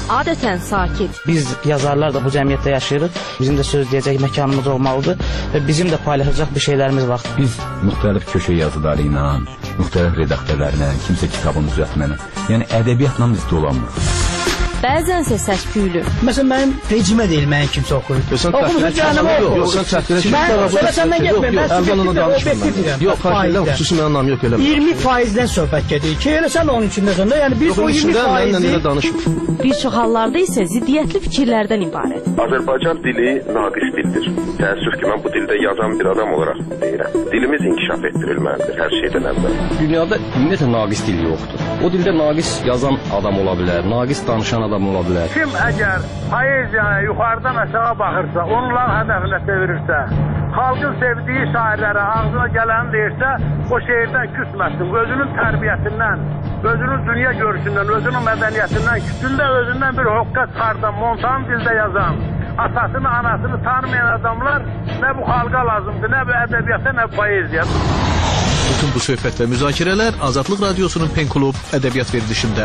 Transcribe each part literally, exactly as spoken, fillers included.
adətən sakit. Biz yazarlar da bu cəmiyyətdə yaşayırıq. Bizim də söz deyəcək məkanımız olmalıdır və bizim də paylaşacaq bir şeylərimiz var. Biz müxtəlif köşə yazıları ilə, müxtəlif redaktörlərlə, kimsə kitabını düzəltməklə, yəni ədəbiyyatla biz dolanmırıq. Bəzənsə səs-küylü. Məsələn, mənim rejimə deyil, mənim kimsə oxuyur. Oxumusun cəhənnəmə oxuyur. Yox, sən çəkdirə ki, mən sonra səndən getməyim, mən subjektivlə, obyektiv deyirəm. Yox, xaricdən xüsusi mənim anlam yox, elə. iyirmi faizdən söhbət gedir ki, elə sən onun içindəsən də, yəni biz o iyirmi faizi... Bir çox hallarda isə ziddiyyətli fikirlərdən ibarət. Azərbaycan dili naqis dildir. Təəssüf ki, mən bu dildə yazan bir adam olaraq deyirəm. Dilimiz inkişaf etdirilməlidir hər şeydən əvvəl. Dünyada ümumiyyətlə naqis dil yoxdur. O dildə naqis yazan adam ola bilər, naqis danışan adam ola bilər. Kim əgər poeziyaya yuxarıdan aşağı baxırsa, onların hədəfinə çevirirsə, xalqın sevdiyi şairlərə ağzına gələni deyirsə, o şeirdən küsməsin, özünün tərbiyəsindən, özünün dünya görüşündən, özünün mədəniyyətindən, küsündə özündən bir hoqqa çıxardan, montan dildə yazan, atasını, anasını tanımayan adamlar nə bu xalqa lazımdır, nə bu ədəbiyyata, nə bu poeziya. Bütün bu söhbət və müzakirələr Azadlıq Radiosunun Pen Klub ədəbiyyat verilişində.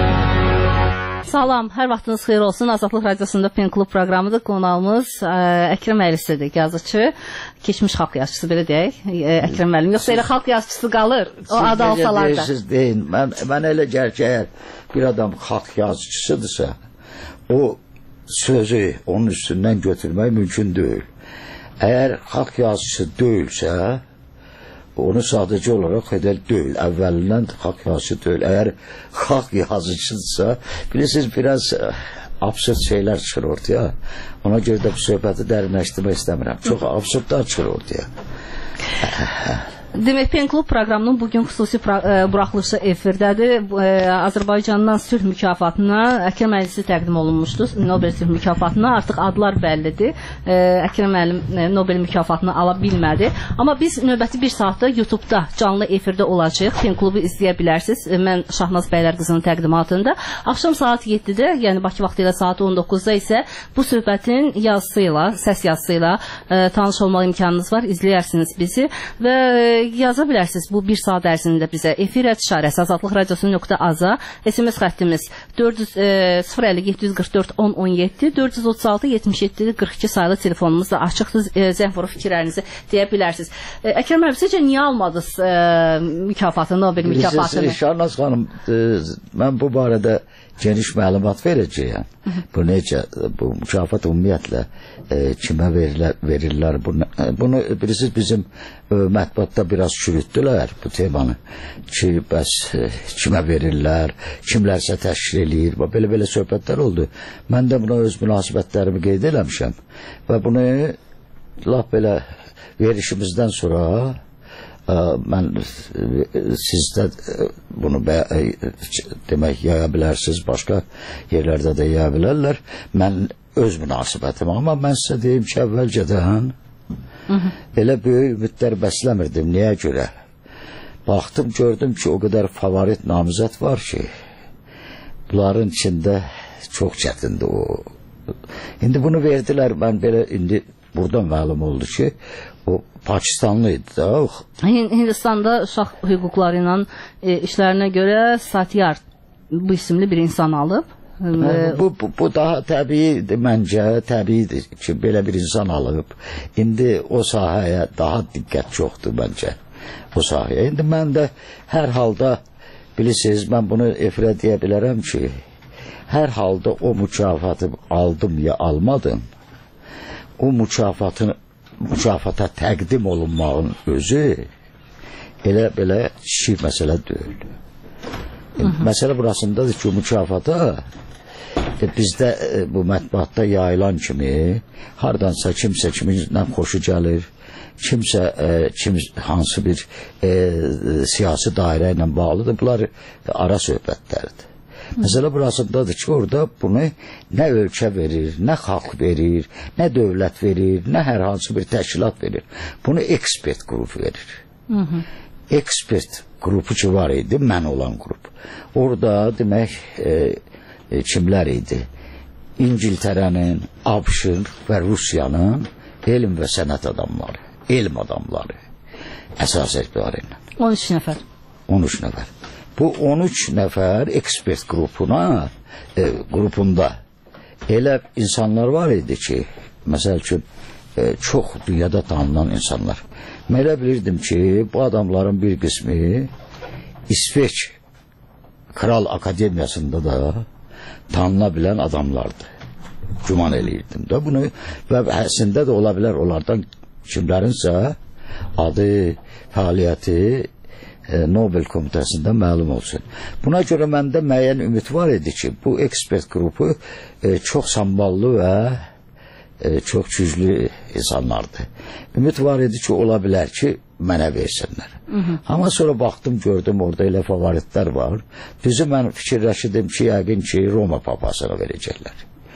Salam, hər vaxtınız xeyir olsun. Azadlıq Radiosunda Pen Klub proqramıdır. Qonağımız Əkrəm Əlisidir, yazıcı, keçmiş xalq yazıcısı, belə deyək. Əkrəm müəllim, yoxsa elə xalq yazıcısı qalır, o adı alsalar da. Siz deyin, mən, mən elə gəl ki, əgər bir adam xalq yazıcısıdırsa, o sözü onun üstündən götürmək mümkün deyil. Əgər xalq yazıcısı deyilsə, onu sadəcə olaraq edəl deyil. Əvvəlindən xalq yazıcı deyil. Əgər xalq yazıcıdırsa, bilirsiniz, biraz absurd şeylər çıxır ortaya. Ona görə də bu söhbəti dərinləşdirmək istəmirəm. Çox absurdlar çıxır ortaya. Demək, Pen Klub proqramının bugün xüsusi buraxılışı efirdədir. Azərbaycandan sülh mükafatına Əkrəm Əlisi təqdim olunmuşdu. Nobel sülh mükafatına artıq adlar bəllidir. Əkrəm müəllim Nobel mükafatını ala bilmədi. Amma biz növbəti bir saatda YouTube-da canlı efirdə olacaq. Pen Klubu izləyə bilərsiniz. Mən Şahnaz Bəylər qızının təqdimatında. Axşam saat yeddidə, yəni Bakı vaxtı ilə saat on doqquzda isə bu söhbətin yazısıyla, səs yazısıyla tanış olmaq imkanınız var. İzləyərsiniz bizi və yaza bilərsiniz bu bir saat ərzində bizə. Efir işarəsi azadlıq radiosu nöqtə aza, S M S xəttimiz sıfır əlli yeddi yüz qırx dörd on on yeddi, dörd yüz otuz altı yetmiş yeddi qırx iki sayılı telefonumuz da açıqdır. Zəng vurub fikirlərinizi deyə bilərsiniz. Əkrəm müəllim, sizcə niyə almadınız mükafatını, Nobel mükafatını? Şahnaz xanım, mən bu barədə geniş məlumat verəcəyəm. Bu necə, bu mükafat ümumiyyətlə e, kimə verirlər, verirlər bunu, bunu bilirsiniz, bizim e, mətbuatda biraz çürütdülər bu temanı ki, bəs e, kimə verirlər, kimlərsə təşkil eləyir, belə-belə söhbətlər oldu. Mən də buna öz münasibətlərimi qeyd eləmişəm və bunu laf belə verişimizdən sonra mən sizdə bunu demək yaya bilərsiniz, başqa yerlərdə də yaya bilərlər. Mən öz münasibətim, amma mən sizə deyim ki, əvvəlcədən elə böyük ümidlər bəsləmirdim. Niyə görə? Baxdım, gördüm ki, o qədər favorit namizət var ki, bunların içində çox çətindir o. İndi bunu verdilər, mən belə indi buradan məlum oldu ki, o Pakistanlıydı da. Hindistanda uşaq hüquqları ilə e, işlərinə görə Satyar bu isimli bir insan alıb. Bu, bu, bu daha təbiidir, məncə təbiidir ki, belə bir insan alıb. İndi o sahəyə daha diqqət çoxdur məncə. O sahəyə. İndi mən də hər halda, bilirsiniz, mən bunu efirə deyə bilərəm ki, hər halda o mükafatı aldım ya almadım, o mükafatın mükafata təqdim olunmağın özü elə belə kiçik məsələ deyil. Məsələ burasındadır ki, mükafata e, bizdə e, bu mətbuatda yayılan kimi hardansa kimsə kiminlə xoşu gəlir, kimsə e, kim, hansı bir e, siyasi dairə ilə bağlıdır, bunlar ara söhbətlərdir. Məsələ burasındadır ki, orada bunu nə ölkə verir, nə xalq verir, nə dövlət verir, nə hər hansı bir təşkilat verir. Bunu ekspert qrupu verir. Hı -hı. Ekspert qrupu ki var idi, mən olan qrup. Orada demək e, e, kimlər idi? İngiltərənin, ABŞ-ın və Rusiyanın elm və sənət adamları, elm adamları əsas etibarıyla. on üç nəfər. on üç nəfər. Bu on üç nəfər ekspert qrupuna e, qrupunda elə insanlar var idi ki, məsəl üçün e, çox dünyada tanınan insanlar. Mən elə bilirdim ki, bu adamların bir qismi İsveç Kral Akademiyasında da tanına bilən adamlardı. Güman eləyirdim də bunu və əslində də ola bilər onlardan kimlərinsə adı, fəaliyyəti e, Nobel komitəsində məlum olsun. Buna görə məndə müəyyən ümid var idi ki, bu ekspert qrupu e, çox samballı və e, çox güclü insanlardı. Ümid var idi ki, ola bilər ki, mənə versinlər. Hı -hı. Amma sonra baxdım, gördüm orada elə favoritlər var. Düzü mən fikirləşirdim ki, yəqin ki, Roma papasına verəcəklər.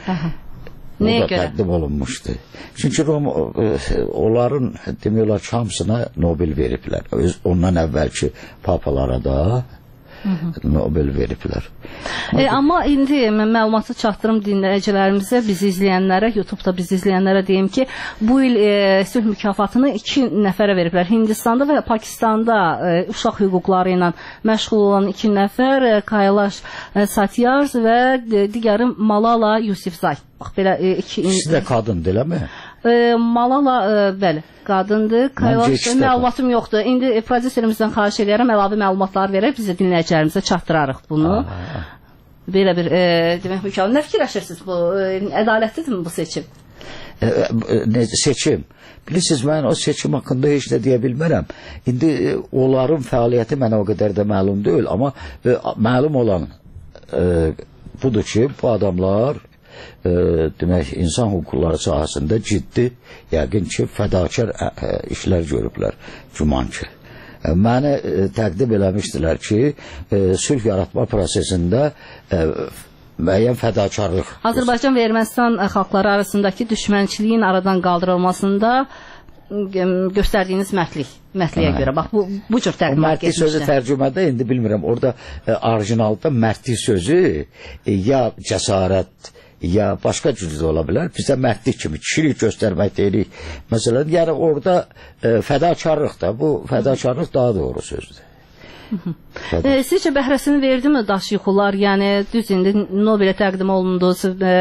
Nəyə görə? Təqdim olunmuşdu. Çünki Roma, onların demək olar ki, hamısına Nobel veriblər. Ondan əvvəlki papalara da Hı -hı. Nobel veriblər. E, amma indi mən məlumatı çatdırım dinləyicilərimizə, bizi izləyənlərə, YouTube-da bizi izləyənlərə deyim ki, bu il e, sülh mükafatını iki nəfərə veriblər. Hindistanda və Pakistanda e, uşaq hüquqları ilə məşğul olan iki nəfər, e, Kailash e, Satyarth və e, digəri Malala Yousafzai. Bax belə e, iki İkisi də qadındır, eləmi? E, Malala e, bəli, qadındır. Kailash məlumatım yoxdur. İndi e, prodüserimizdən xahiş edirəm, əlavə məlumatlar verək, biz də dinləyicilərimizə çatdırarıq bunu. Aha. Belə bir e, demək mükəmməl. Nə fikirləşirsiniz bu? E, ədalətlidirmi bu seçim? E, e, seçim. Bilirsiniz, mən o seçim haqqında heç nə deyə bilmərəm. İndi e, onların fəaliyyəti mənə o qədər də məlum deyil, amma e, məlum olan e, budur ki, bu adamlar e, demək, insan hüquqları sahəsində ciddi, yəqin ki, fədakar ə, ə, işlər görüblər, güman ki. Məni e, təqdim eləmişdilər ki, e, sülh yaratma prosesində e, müəyyən fədakarlıq. Azərbaycan və Ermənistan xalqları arasındakı düşmənçiliyin aradan qaldırılmasında göstərdiyiniz mərdlik, mərdliyə görə. Bax, bu, bu cür təqdimat getmişdir. Mərdlik sözü tərcümədə, indi bilmirəm, orada e, orijinalda mərdlik sözü e, ya cəsarət, ya başqa cüzdə ola bilər. Bizdə mərdlik kimi kişilik göstərmək deyirik. Məsələn, yəni orada e, fədakarlıq da, bu fədakarlıq daha doğru sözdür. E, sizcə bəhrəsini verdi mi daş yıxılar? Yəni düz indi Nobelə təqdim olundu, e,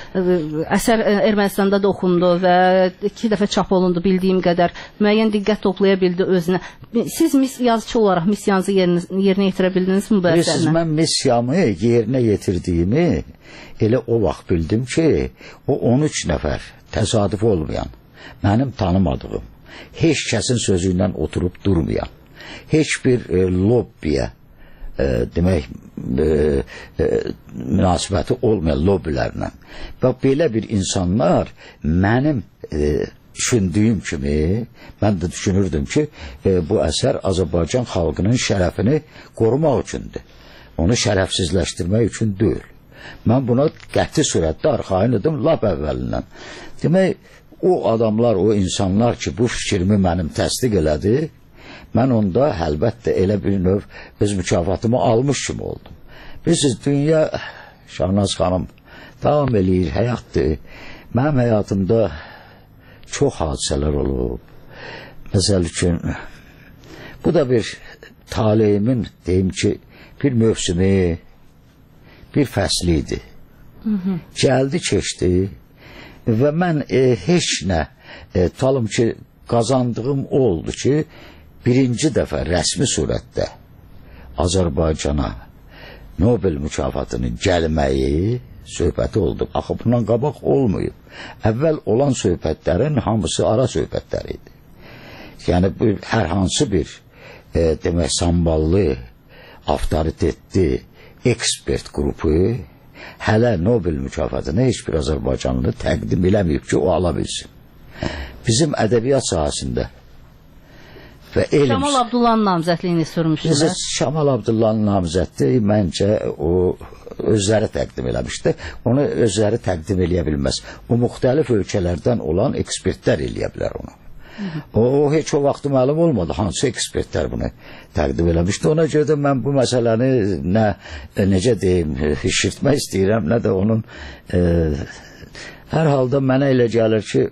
əsər Ermənistanda da oxundu və iki dəfə çap olundu bildiyim qədər. Müəyyən diqqət toplaya bildi özünə. Siz mis yazıcı olaraq missiyanızı yerinə, yerinə yetirə bildiniz mi bu əsərlə? Siz mən missiyamı yerinə yetirdiyimi elə o vaxt bildim ki, o on üç nəfər təsadüf olmayan, mənim tanımadığım, heç kəsin sözü ilə oturub durmayan, heç bir e, lobbiyə e, demək e, e, münasibəti olmayan lobbilərlə və belə bir insanlar mənim e, düşündüyüm kimi, mən də düşünürdüm ki, e, bu əsər Azərbaycan xalqının şərəfini qorumaq üçündür, onu şərəfsizləşdirmək üçün deyil. Mən buna qəti surətdə arxayın idim lap əvvəlindən. Demək, o adamlar, o insanlar ki, bu fikrimi mənim təsdiq elədi, mən onda əlbəttə elə bir növ öz mükafatımı almış kimi oldum. Bilirsiniz, dünya, Şahnaz xanım, davam eləyir, həyatdır. Mənim həyatımda çox hadisələr olub. Məsəl üçün, bu da bir taleyimin, deyim ki, bir mövsümü, bir fəsli idi. Gəldi, keçdi və mən e, heç nə e, talım ki, qazandığım oldu ki, birinci dəfə rəsmi surətdə Azərbaycana Nobel mükafatının gəlməyi söhbəti oldu. Axı bundan qabaq olmayıb. Əvvəl olan söhbətlərin hamısı ara söhbətləri idi. Yəni, bu, hər hansı bir e, demək, samballı, avtoritetli ekspert qrupu hələ Nobel mükafatını heç bir Azərbaycanlı təqdim eləməyib ki, o ala bilsin. Bizim ədəbiyyat sahəsində və elm... Şamal Abdullahın namizədliyini sürmüşdülər. Şamal Abdullahın namizədliyi məncə o özləri təqdim eləmişdi. Onu özləri təqdim eləyə bilməz. O müxtəlif ölkələrdən olan ekspertlər eləyə bilər onu. O, o heç o vaxtı məlum olmadı hansı ekspertlər bunu təqdim eləmişdi. Ona görə də mən bu məsələni nə, necə deyim, şişirtmək istəyirəm, nə də onun e, hər halda mənə elə gəlir ki,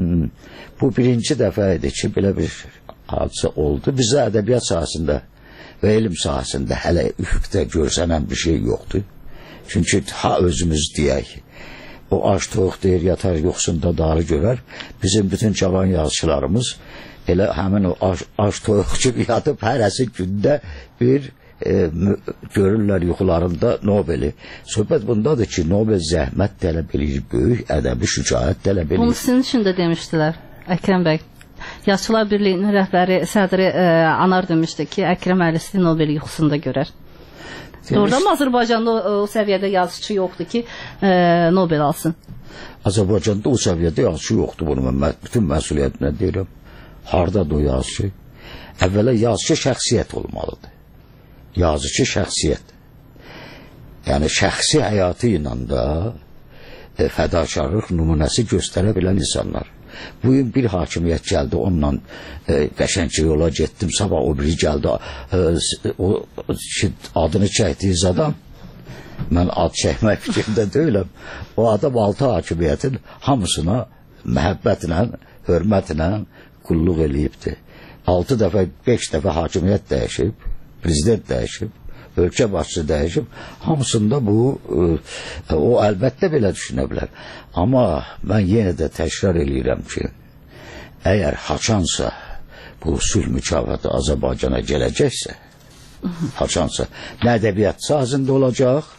bu birinci dəfə idi ki, belə bir hadisə oldu. Bizə ədəbiyyat sahəsində və elm sahəsində hələ üfüqdə görsənən bir şey yoxdur. Çünki ha özümüz deyək, o aç toyuq deyir, yatar yoxsunda darı görər. Bizim bütün cavan yazıçılarımız elə həmin o aç, aç toyuq kimi yatıb hərəsi gündə bir e, görürlər yuxularında Nobeli. Söhbət bundadır ki, Nobel zəhmət tələb edir, böyük ədəbi şücaət tələb edir. Bunu sizin üçün də demişdilər, Əkrəm bəy. Yazıçılar Birliyinin rəhbəri, sədri e, Anar demişdi ki, Əkrəm Əlisi Nobel yuxusunda görər. Doğrudan mı Azərbaycanda o, o səviyyədə yazıçı yoxdur ki, e, Nobel alsın? Azərbaycanda o səviyyədə yazıçı yoxdur, bunu mən bütün məsuliyyətinə deyirəm. Hardadır o yazıçı? Əvvələ yazıçı şəxsiyyət olmalıdır. Yazıcı şəxsiyyət. Yəni şəxsi həyatı ilə də e, fədakarlıq nümunəsi göstərə bilən insanlar. Bu gün bir hakimiyyət gəldi, onunla e, qəşəngçi yola getdim, sabah o biri gəldi, e, o adını çəkdiyiz adam, mən ad çəkmək fikrində deyiləm, o adam altı hakimiyyətin hamısına məhəbbətlə, hörmətlə qulluq eləyibdir. Altı dəfə, beş dəfə hakimiyyət dəyişib, prezident dəyişib, ölkə başçı dəyişib, hamısında bu, e, o əlbəttə belə düşünə bilər. Amma mən yenə də təkrar eləyirəm ki, əgər haçansa bu sülh mükafatı Azərbaycana gələcəksə, haçansa nə ədəbiyyat sahəsində olacaq,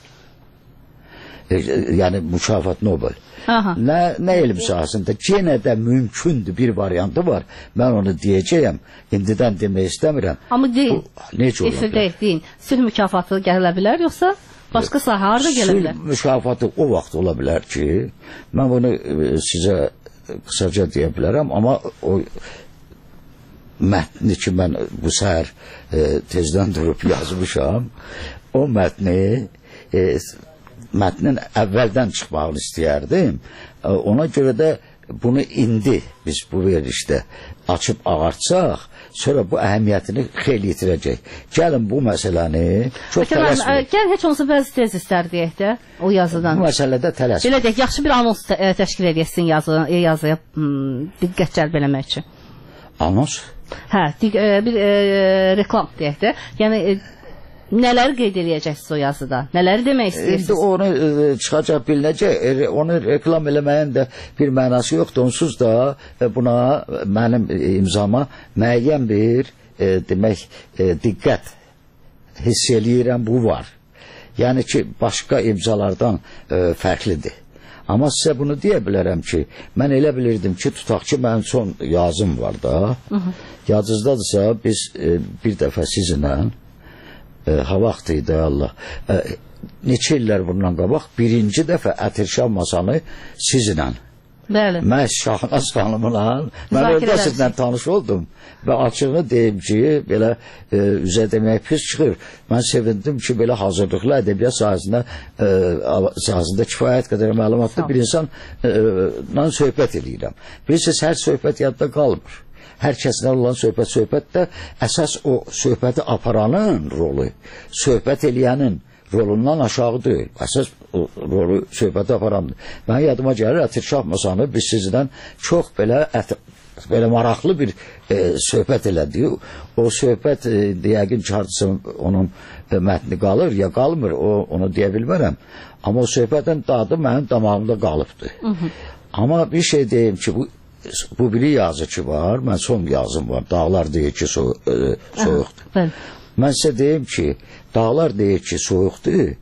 e, yəni mükafat Nobel, Aha. nə, nə elm sahəsində, yenə də mümkündür bir variantı var. Mən onu deyəcəyəm, indidən demək istəmirəm. Amma deyin, efirdə deyin, sülh mükafatı gələ bilər, yoxsa başqa sahə harada gələ bilər? Sülh mükafatı o vaxt ola bilər ki, mən bunu sizə qısaca deyə bilərəm, amma o mətni ki, mən bu səhər e, tezdən durub yazmışam, o mətni e, mətnin əvvəldən çıxmağını istəyərdim. Ona görə də bunu indi biz bu verilişdə açıb ağartsaq, sonra bu əhəmiyyətini xeyli yitirəcək. Gəlin bu məsələni çox tələsməyək. Gəl heç olsa bəzi tez istər deyək də o yazıdan. Bu məsələdə tələsməyək. Belə deyək, yaxşı bir anons təşkil edəsin yazı, yazıya diqqət cəlb eləmək üçün. Anons? Hə, bir reklam deyək də. Yəni nələri qeyd eləyəcəksiniz o yazıda? Nələri demək istəyirsiniz? İndi onu e, çıxacaq bilinəcək, onu reklam eləməyin də bir mənası yoxdur. Onsuz da e, buna mənim e, imzama müəyyən bir e, demək e, diqqət hiss eləyirəm, bu var. Yəni ki, başqa imzalardan e, fərqlidir. Amma sizə bunu deyə bilərəm ki, mən elə bilirdim ki, tutaq ki, mənim son yazım var da. Yadınızdadırsa, biz e, bir dəfə sizinlə E, ha vaxtıydı Allah. E, neçə illər bundan qabaq birinci dəfə Ətirşah masanı sizinlə. Bəli. Mən Şahnaz xanımla, mən orada sizinlə tanış oldum və açığını deyim ki, belə e, üzə demək pis çıxır. Mən sevindim ki, belə hazırlıqlı ədəbiyyat sahəsində e, sahəsində kifayət qədər məlumatlı bir insanla e, söhbət edirəm. Bilirsiniz, hər söhbət yadda qalmır. Hər kəslə olan söhbət, söhbətdə əsas o söhbəti aparanın rolu, söhbət eləyənin rolundan aşağıdır. Əsas o rolu söhbəti aparandır. Mən yadıma gəlir, Ətirşah masanı biz sizdən çox belə, ət, belə maraqlı bir e, söhbət elədik. O söhbət e, yəqin ki, hardasa onun e, mətni qalır, ya qalmır, o, onu deyə bilmərəm. Amma o söhbətin dadı mənim damağımda qalıbdır. Hı -hı. Amma bir şey deyim ki, bu bu biri yazıcı var, mən son yazım var, Dağlar deyir ki, so e, soyuqdur. Aha, mən sizə deyim ki, Dağlar deyir ki, soyuqdur,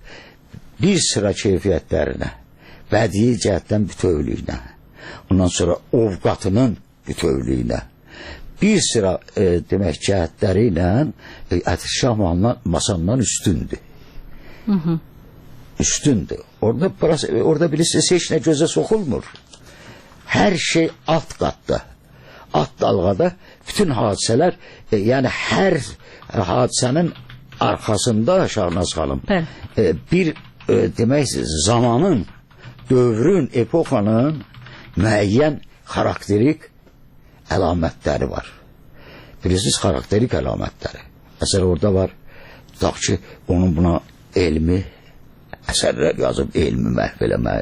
bir sıra keyfiyyətlərinə, bədii cəhətdən bütövlüyünə, ondan sonra ovqatının bütövlüyünə, bir sıra e, demək cəhətləri ilə e, Ətirşah masandan üstündür. Hı -hı. Üstündür. Orada, orada bilirsiniz, heç nə gözə soxulmur. Hər şey alt qatda, alt dalğada bütün hadisələr, e, yəni hər hadisənin arxasında Şahnaz xanım e, bir e, demək zamanın, dövrün, epoxanın müəyyən xarakterik əlamətləri var. Bilirsiniz, xarakterik əlamətləri. Məsələn, orada var, tutaq ki, onun buna elmi əsərlər yazıb, elmi məhv eləmək.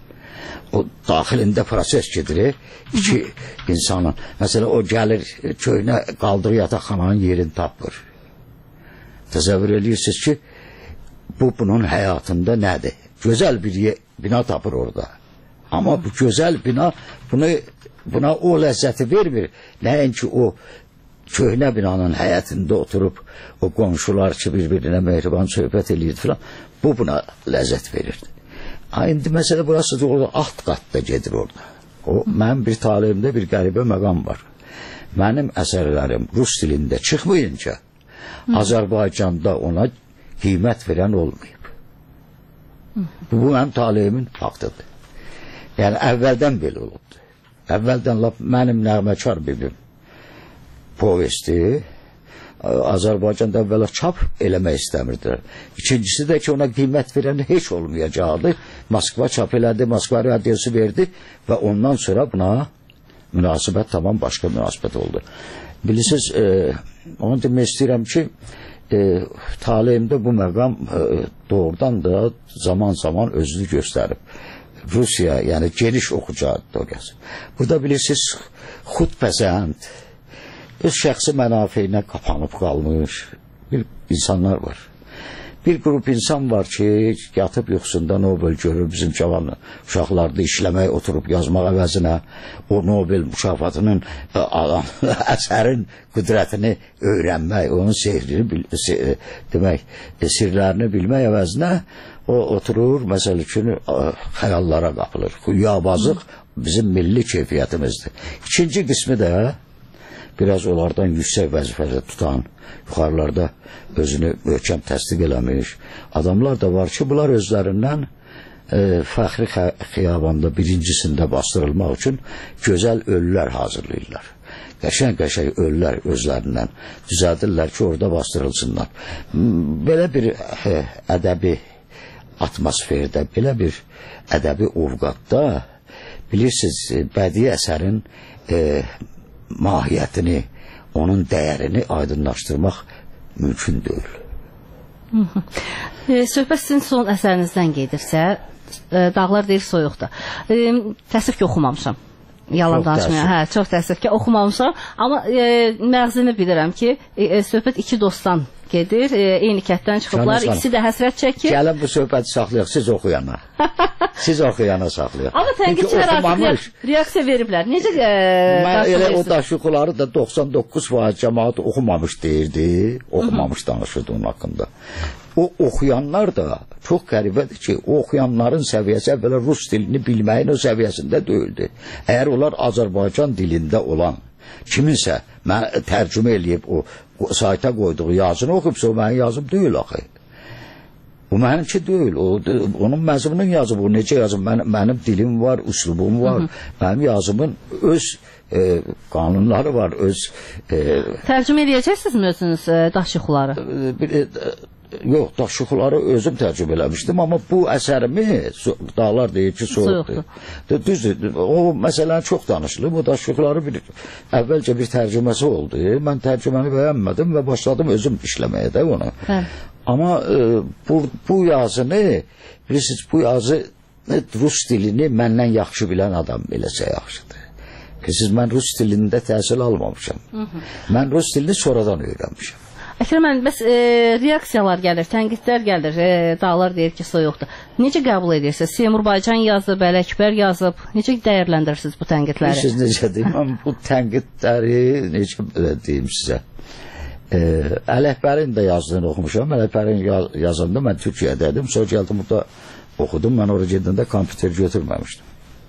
O daxilində proses gedir, iki insanın. Məsələn, o gəlir köynə qaldığı yataqxananın yerini tapır. Təsəvvür edirsiniz ki, bu bunun həyatında nədir? Gözəl bir bina tapır orada. Amma bu gözəl bina bunu, buna o ləzzəti vermir. Nəinki o köhnə binanın həyətində oturub o qonşular ki, bir-birinə mehriban söhbət edirdi filan. Bu buna ləzzət verirdi. Ha, indi məsələ burası da orada alt qatda gedir orada. O, mənim bir talibimdə bir qəribə məqam var. Mənim əsərlərim rus dilində çıxmayınca Hı. Azərbaycanda ona qiymət verən olmayıb. Hı. Bu, mənim talibimin faktıdır. Yəni, əvvəldən belə olubdu. Əvvəldən lap mənim nəğməkar bibim povesti Azərbaycanda əvvəla çap eləmək istəmirdilər. İkincisi də ki, ona qiymət verən heç olmayacaqdı. Moskva çap elədi, Moskva radiosu verdi və ondan sonra buna münasibət tamam başqa münasibət oldu. Bilirsiniz, e, onu demək istəyirəm ki, e, talihimdə bu məqam e, doğrudan da zaman zaman özünü göstərib. Rusiya, yəni geniş oxucu auditoriyası. Burada bilirsiniz, xudpəsənd, öz şəxsi mənafeyinə qapanıb qalmış bir insanlar var. Bir qrup insan var ki, yatıb yuxusunda Nobel görür, bizim cavan uşaqlarda işləmək, oturub yazmaq əvəzinə o Nobel mükafatının əsərin qüdrətini öyrənmək, onun sehrini bil, se, demək, sirlərini bilmək əvəzinə o oturur, məsəl üçün xəyallara qapılır. Xüyabazlıq bizim milli keyfiyyətimizdir. İkinci qismi də biraz onlardan yüksək vəzifədə tutan, yuxarılarda özünü möhkəm təsdiq eləmiş adamlar da var ki, bunlar özlərindən e, fəxri xiyabanda birincisində bastırılmaq üçün gözəl ölülər hazırlayırlar. Qəşəng-qəşəng ölülər özlərindən düzəldirlər ki, orada bastırılsınlar. Belə bir e, ədəbi atmosferdə, belə bir ədəbi ovqatda bilirsiniz, bədii əsərin e, mahiyyətini, onun dəyərini aydınlaşdırmaq mümkün deyil. e, söhbət sizin son əsərinizdən gedirsə, e, Dağlar deyir soyuqdur. E, təəssüf ki, oxumamışam. Yalan danışmaya. Hə, çox təəssüf ki, oxumamışam. Amma e, məğzini bilirəm ki, e, söhbət iki dostdan gedir. E, eyni kətdən çıxıblar. İkisi də həsrət çəkir. Gəlin bu söhbəti saxlayaq, siz oxuyana. Siz oxuyana saxlayaq. Amma tənqidçilər artıq reaksiya veriblər. Necə e, mən elə o daşıqları da doxsan doqquz faiz cəmaat oxumamış deyirdi. Oxumamış danışırdı onun haqqında. O oxuyanlar da çox qəribədir ki, o oxuyanların səviyyəsi əvvəla rus dilini bilməyin o səviyyəsində deyildi. Əgər onlar Azərbaycan dilində olan kiminsə mən tərcümə eləyib o, o sayta qoyduğu yazını oxuyubsa, o mənim yazım deyil axı. O mənimki deyil. O, onun məzmunun yazıb, o necə yazım? Mən, mənim dilim var, üslubum var. Hı -hı. Mənim yazımın öz e, qanunları var, öz... E, tərcümə eləyəcəksiniz özünüz e, daşıqları? E, e, yox, daşıqları özüm tərcümə eləmişdim, amma bu əsərimi Dağlar deyir ki, soyuqdur. Düzdür, o məsələni çox danışılıb, o daşıqları bir, əvvəlcə bir tərcüməsi oldu. Mən tərcüməni bəyənmədim və başladım özüm işləməyə də onu. Hə. Amma e, bu, bu yazını, bilirsiniz, bu yazı rus dilini məndən yaxşı bilən adam eləsə yaxşıdır. Bilirsiniz, mən rus dilində təhsil almamışam. Hı -hı. Mən rus dilini sonradan öyrənmişəm. Əkrəm müəllim, bəs e, reaksiyalar gəlir, tənqidlər gəlir, e, Dağlar deyir ki, soyuqdur. Necə qəbul edirsiniz? Seymur Baycan yazıb, Ələkbər yazıb. Necə dəyərləndirirsiniz bu tənqidləri? Siz necə deyim, mən bu tənqidləri necə deyim sizə? E, Ələkbərin də yazdığını oxumuşam. Ələkbərin yaz, yazanda mən Türkiyədəydim. Sonra gəldim burada oxudum. Mən oraya gedəndə kompüter götürməmişdim.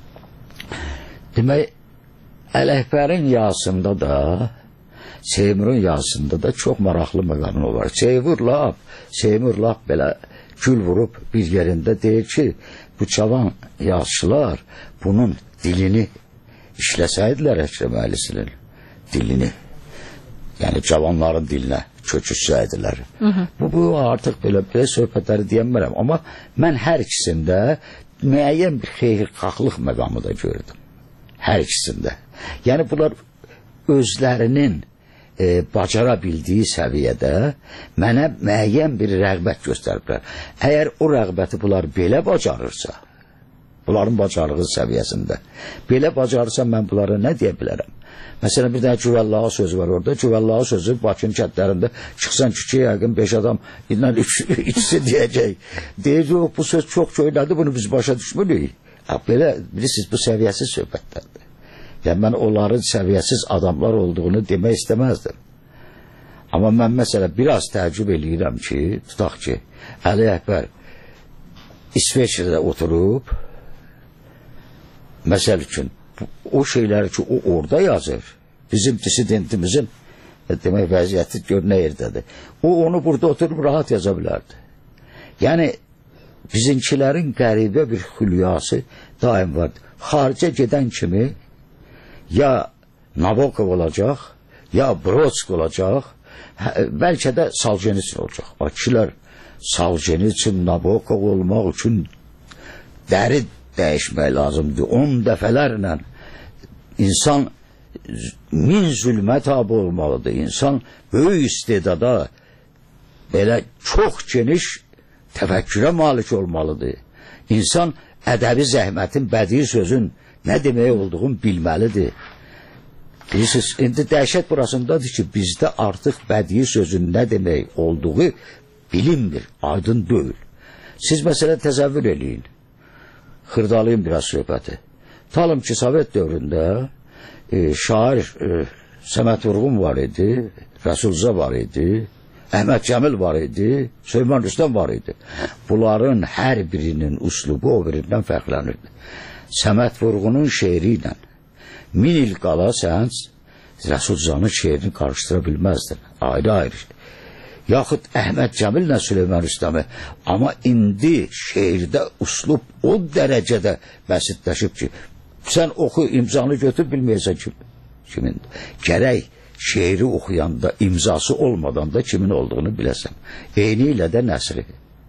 Demək, Ələkbərin yazısında da Seymurun yazısında da çox maraqlı məqamı var. Seymur lap, Seymur lap belə gül vurub bir yerində deyir ki, bu cavan yazıçılar bunun dilini işləsəydilər Əkrəm Əllisinin dilini, yəni cavanların dilinə köçürsəydilər. Bu, bu artıq belə, belə söhbətləri deyəmərəm. Amma mən hər ikisində müəyyən bir xeyirxahlıq məqamı da gördüm. Hər ikisində. Yəni bunlar özlərinin E, bacara bildiyi səviyyədə mənə müəyyən bir rəğbət göstəriblər. Əgər o rəğbəti bunlar belə bacarırsa, bunların bacarığı səviyyəsində, belə bacarırsa mən bunlara nə deyə bilərəm? Məsələn, bir dənə Cüvəllağı sözü var orada. Cüvəllağı sözü Bakının kəndlərində çıxsan küçəyə yəqin beş adam ilə üçüsü deyəcək. Deyir, yox, bu söz çox köynədir, bunu biz başa düşmürük. Belə, bilirsiniz, bu səviyyəsiz söhbətlərdir. Yəni, mən onların səviyyəsiz adamlar olduğunu demək istəməzdim. Amma mən məsələ biraz təəccüb eləyirəm ki, tutaq ki, Əli Əkbər İsveçrədə oturub, məsəl üçün, o şeyləri ki, o orada yazır, bizim disidentimizin demək vəziyyəti gör nə yerdədir. O, onu burada oturub rahat yaza bilərdi. Yəni, bizimkilərin qəribə bir xülyası daim vardır. Xaricə gedən kimi ya Nabokov olacaq, ya Brodsk olacaq, bəlkə də Solzhenitsin olacaq. O kişilər Solzhenitsin, Nabokov olmaq üçün dəri dəyişmək lazımdır. On dəfələrlə insan min zülmə tabi olmalıdır. İnsan böyük istedada belə çox geniş təfəkkürə malik olmalıdır. İnsan ədəbi zəhmətin, bədii sözün nə demək olduğunu bilməlidir. Bilirsiniz, indi dəhşət burasındadır ki, bizdə artıq bədii sözün nə demək olduğu bilinmir, aydın deyil. Siz məsələ təsəvvür eləyin. Xırdalayım biraz söhbəti. Talım ki, Sovet dövründə e, şair e, Səməd Vurğun var idi, Rəsulza var idi, Əhməd Cəmil var idi, Süleyman Rüstəm var idi. Bunların hər birinin uslubu o birindən fərqlənirdi. Səməd Vurğunun şeiri ilə min il qala sən Rəsulzanın şeirini qarışdıra bilməzdin. Ayrı-ayrı. Yaxud Əhməd Cəmillə Süleyman Rüstəmi. Amma indi şeirdə uslub o dərəcədə bəsitləşib ki, sən oxu, imzanı götür, bilməyəsən kim, kimindir. Gərək şeiri oxuyanda imzası olmadan da kimin olduğunu biləsən. Eyni ilə də nəsri.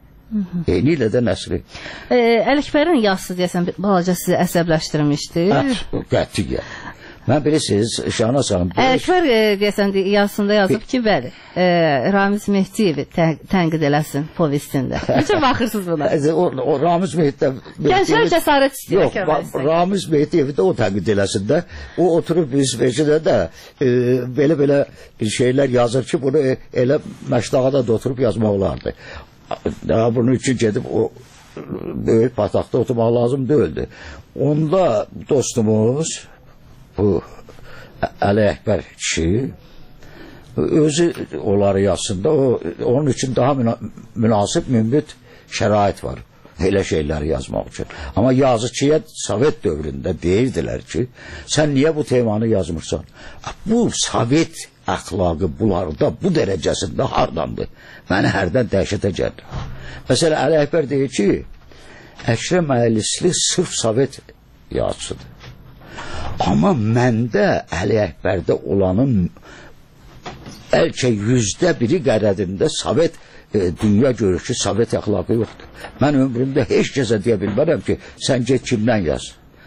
Eyni ilə də nəsri. E, Ələkbərin yazısı deyəsən, balaca sizi əsəbləşdirmişdi. Qətiyyən. Mən bilirsiniz, Şahnaz xanım... Ələkbər e, deyəsən, yazısında yazıb ki, bəli, e, Ramiz Mehdiyevi tən, tənqid eləsin povestində. Necə baxırsınız buna? O, o Ramiz Mehdiyevi... Gənclər cəsarət istəyir. Yox, Ramiz Mehdiyevi də o tənqid eləsin də. O oturub İsveçrədə də e, belə-belə bir şeylər yazır ki, bunu elə Məşdağada da oturub yazmaq olardı. Daha bunun üçün gedib o böyük pataqda oturmaq lazım deyildi. Onda dostumuz... Bu Əli Əkbər kişi özü onları yazsın da o, onun üçün daha müna münasib mümbit şərait var elə şeyləri yazmaq üçün. Amma yazıcıya Sovet dövründə deyirdilər ki, sən niyə bu temanı yazmırsan? Bu Sovet əxlaqı bunlarda bu dərəcəsində hardandır? Məni hərdən dəhşətə gəlir. Məsələn, Əli Əkbər deyir ki, Əkrəm Əylisli sırf Sovet yazıcıdır. Amma məndə Əli Əkbərdə olanın bəlkə yüzdə biri qədərində Sovet e, dünya görüşü, Sovet əxlaqı yoxdur. Mən ömrümdə heç kəsə deyə bilmərəm ki, sən get kimdən yaz.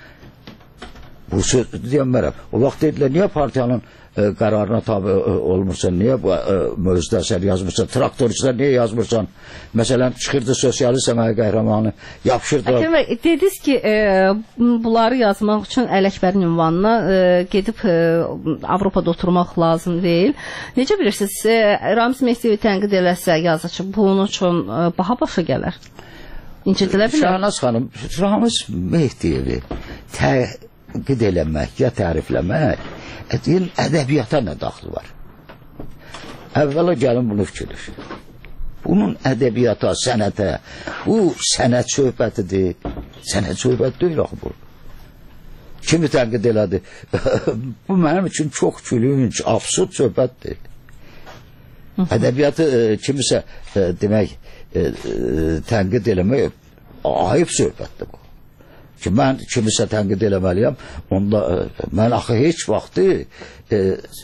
Bu söz deyəmərəm. O vaxt dedilər, niyə partiyanın e, qərarına tabi e, olmursan, niyə bu e, mövzuda sən yazmırsan, traktorçular niyə yazmırsan? Məsələn, çıxırdı sosialist əməyi qəhrəmanı, yapışırdılar. Əkəm bəy, dediniz ki, e, bunları yazmaq üçün Əli Əkbərin ünvanına e, gedib e, Avropada oturmaq lazım deyil. Necə bilirsiniz, e, Ramiz Mehdiyevi tənqid eləsə yazıcı, bunun üçün e, baha başa gələr? İncidilə bilər? Şahnaz xanım, Ramiz Mehdiyevi tənqid eləmək, ya tərifləmək, Ədiyin ədəbiyyata nə daxlı var? Əvvəla gəlin bunu fikirləş. Bunun ədəbiyyata, sənətə, bu sənət söhbətidir. Sənət söhbət deyil axı bu. Kimi tənqid elədi? Bu mənim üçün çox gülünc, absurd söhbətdir. Ədəbiyyatı e, kimisə e, demək e, e, tənqid eləmək ayıb söhbətdir bu. Ki, mən kimisə tənqid eləməliyəm, onda e, mən axı heç vaxtı e,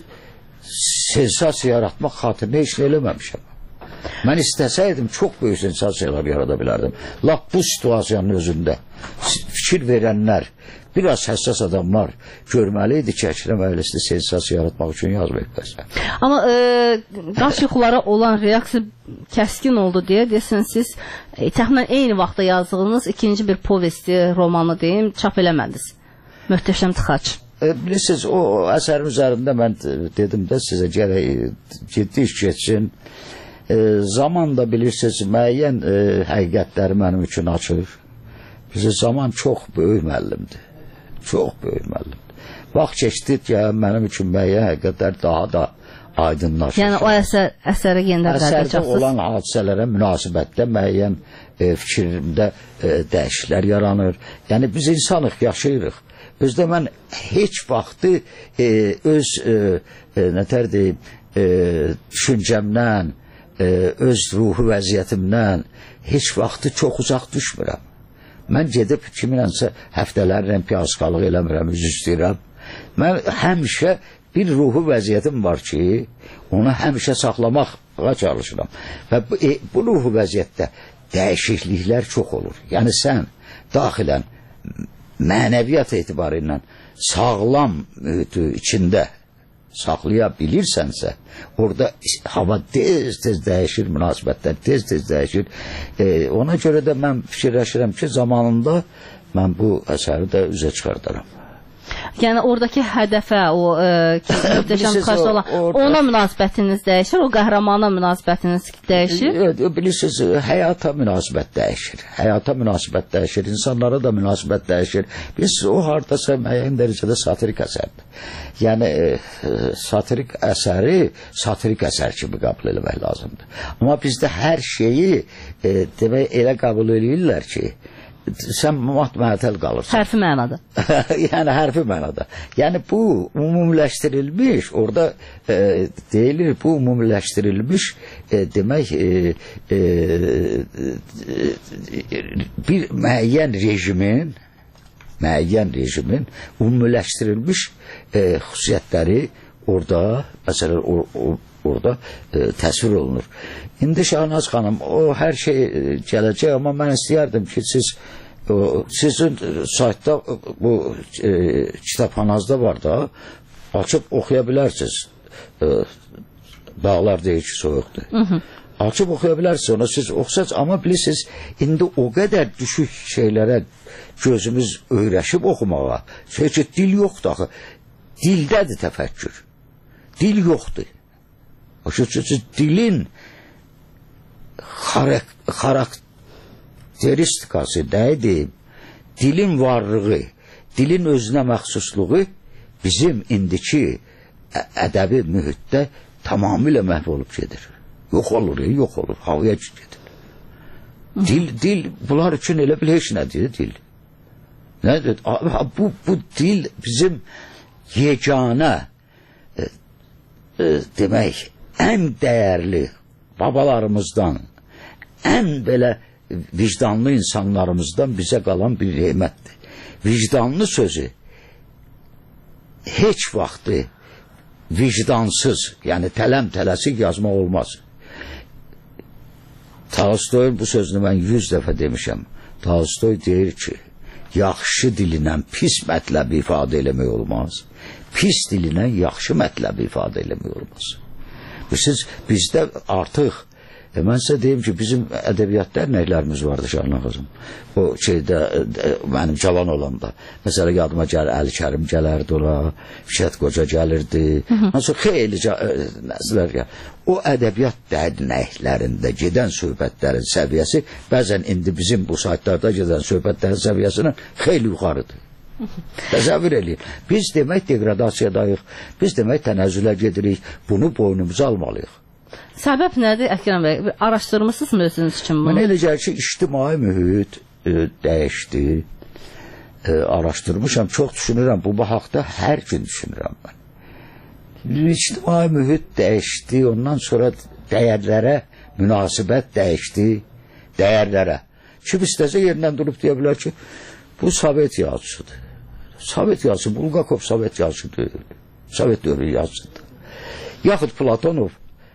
sensasiya yaratmaq xatirinə heç nə eləməmişəm. Mən istəsəydim çox böyük sensasiyalar yarada bilərdim. Lap bu situasiyanın özündə fikir verənlər, biraz həssas adamlar görməliydi ki, Əkrəm Əylisli sensasiya yaratmaq üçün yazmayıb bəsə. Amma e, qaç yuxulara olan reaksiya kəskin oldu deyə desən siz e, təxminən eyni vaxtda yazdığınız ikinci bir povesti, romanı deyim, çap eləmədiniz. Möhtəşəm Tıxac. e, bilirsiniz, o əsərin üzərində mən dedim də sizə gərək ciddi iş geçsin. E, zaman da bilirsiniz, müəyyən e, həqiqətləri mənim üçün açır. Bizi zaman çox böyük müəllimdir. Çox böyük müəllimdir. Vaxt keçdikcə mənim üçün müəyyən həqiqətlər daha da aydınlaşır. Yəni o əsər, əsərə yenidən qayıdacaqsınız. Əsərdə olan hadisələrə münasibətdə müəyyən e, fikrimdə e, dəyişikliklər yaranır. Yəni biz insanıq, yaşayırıq. Özdə mən heç vaxtı e, öz e, e, nətər deyim, e, düşüncəmdən, e, öz ruhu vəziyyətimdən heç vaxtı çox uzaq düşmürəm. Mən gedib kiminənsə həftələrlə piyasqalıq eləmirəm, üz istəyirəm. Mən həmişə bir ruhu vəziyyətim var ki, onu həmişə saxlamağa çalışıram. Və bu, e, bu ruhu vəziyyətdə dəyişikliklər çox olur. Yəni sən daxilən mənəviyyat etibarı ilə sağlam mühiti içində saxlaya bilirsənsə, orada hava tez-tez dəyişir, münasibətlər tez-tez dəyişir. E, ona görə də mən fikirləşirəm ki, zamanında mən bu əsəri də üzə çıxardaram. Yəni oradakı hədəfə, o e, ki, möhtəşəm tıxaçda olan, orada... ona münasibətiniz dəyişir, o qəhrəmana münasibətiniz dəyişir? Evet, bilirsiniz, həyata münasibət dəyişir. Həyata münasibət dəyişir, insanlara da münasibət dəyişir. Biz o hardasa müəyyən dərəcədə satirik əsərdir. Yəni, e, satirik əsəri, satirik əsər kimi qəbul eləmək lazımdır. Amma bizdə hər şeyi e, demək, elə qəbul edirlər ki, sən mat-məətəl qalırsan. Hərfi mənada. Yəni hərfi mənada. Yəni bu ümumiləşdirilmiş, orada e, deyilir, bu ümumiləşdirilmiş e, demək e, e, e, bir müəyyən rejimin müəyyən rejimin ümumiləşdirilmiş e, xüsusiyyətləri orada, məsələn, or, or, orada e, təsvir olunur. İndi Şahnaz xanım, o hər şey e, gələcək, amma mən istəyərdim ki, siz o, sizin saytda bu e, kitabxanazda var da, açıb oxuya bilərsiniz. E, dağlar deyir ki, soyuqdur. Hı -hı. Açıb oxuya bilərsiniz, ona siz oxusaz, amma bilirsiniz, indi o qədər düşük şeylərə gözümüz öyrəşib oxumağa. Şey ki, dil yoxdur axı. Dildədir təfəkkür. Dil yoxdur. Dilin xarakteristikası deyib, dilin varlığı, dilin özünə məxsusluğu bizim indiki ədəbi mühitdə tamamilə məhv olub gedir. Yox olur, yox olur, havaya gedir. Dil, dil, bunlar üçün elə bil heç nədir, dil. Nədir? Bu, bu dil bizim yeganə e, e, demək, ən dəyərli babalarımızdan, ən belə vicdanlı insanlarımızdan bizə qalan bir nemətdir. Vicdanlı sözü heç vaxtı vicdansız, yəni tələm-tələsik yazmaq olmaz. Tolstoyun bu sözünü mən yüz dəfə demişəm. Tolstoy deyir ki, yaxşı dilinən pis mətləbi ifadə eləmək olmaz. Pis dilinən yaxşı mətləbi ifadə eləmək olmaz. Siz bizdə artıq, e, mən sizə deyim ki, bizim ədəbiyyatda nəylərimiz vardı Şahnaz xanım. O şeydə, e, mənim cavan olanda. Məsələn, yadıma gəlir, Əli Kərim gələrdi ora, Fikret Qoca gəlirdi. Nasıl xeyli e, nəzlər gəlir. O ədəbiyyat dərnəklərində gedən söhbətlərin səviyyəsi bəzən indi bizim bu saytlarda gedən söhbətlərin səviyyəsindən xeyli yuxarıdır. Təsəvvür eləyin. Biz demək degradasiyadayıq, biz demək tənəzzülə gedirik, bunu boynumuza almalıyıq. Səbəb nədir Əkrəm bəy? Araşdırmışsınızmı özünüz üçün bunu? Mən elə gəlir ki, ictimai mühit e, dəyişdi, e, araşdırmışam, çox düşünürəm, bu haqda hər gün düşünürəm mən. İctimai mühit dəyişdi, ondan sonra dəyərlərə münasibət dəyişdi, dəyərlərə. Kim istəsə yerindən durub deyə bilər ki, bu Sovet yazısıdır. Sovet yazısı, Bulgakov Sovet yazısıdır. Sovet dövrü yazısıdır. Yaxud Platonov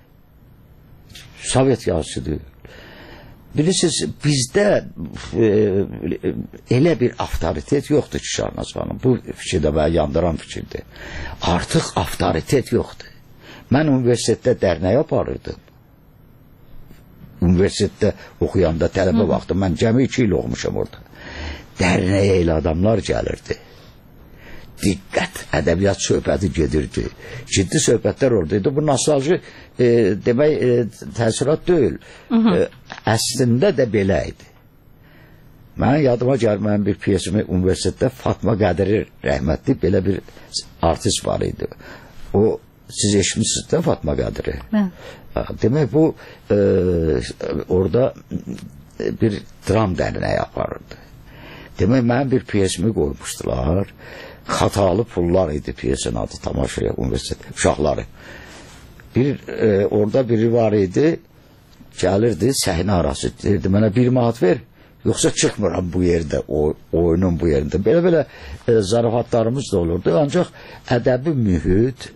Sovet yazısıdır. Bilirsiniz, bizdə e, elə bir avtoritet yoxdur ki, Şahnaz xanım. Bu fikirdə mənə yandıran fikirdir. Artıq avtoritet yoxdur. Mən universitetdə dərnək aparırdım. Universitetdə oxuyanda tələbə vaxtı, mən cəmi iki il oxumuşam orada. Dərnəyə elə adamlar gəlirdi. diqqət, ədəbiyyat söhbəti gedirdi. Ciddi söhbətlər oradaydı. Bu nostalji e, demək e, təəssürat deyil. E, əslində də belə idi. Mən yadıma gəlməyən bir piyesimi universitetdə Fatma Qədiri rəhmətli belə bir artist var idi. O, siz eşitmişsiniz də Fatma Qədiri. Mən. Demək bu e, orada bir dram dərnəyi aparırdı. Demək mən bir piyesimi qoymuşdular. Xatalı pullar idi piyesin adı Tamaşaya Universiteti uşaqları. Bir e, orada biri var idi. Gəlirdi səhnə arası deyirdi mənə bir manat ver. Yoxsa çıxmıram bu yerdə, o oyunun bu yerində. Belə-belə e, zarafatlarımız da olurdu. Ancaq ədəbi mühit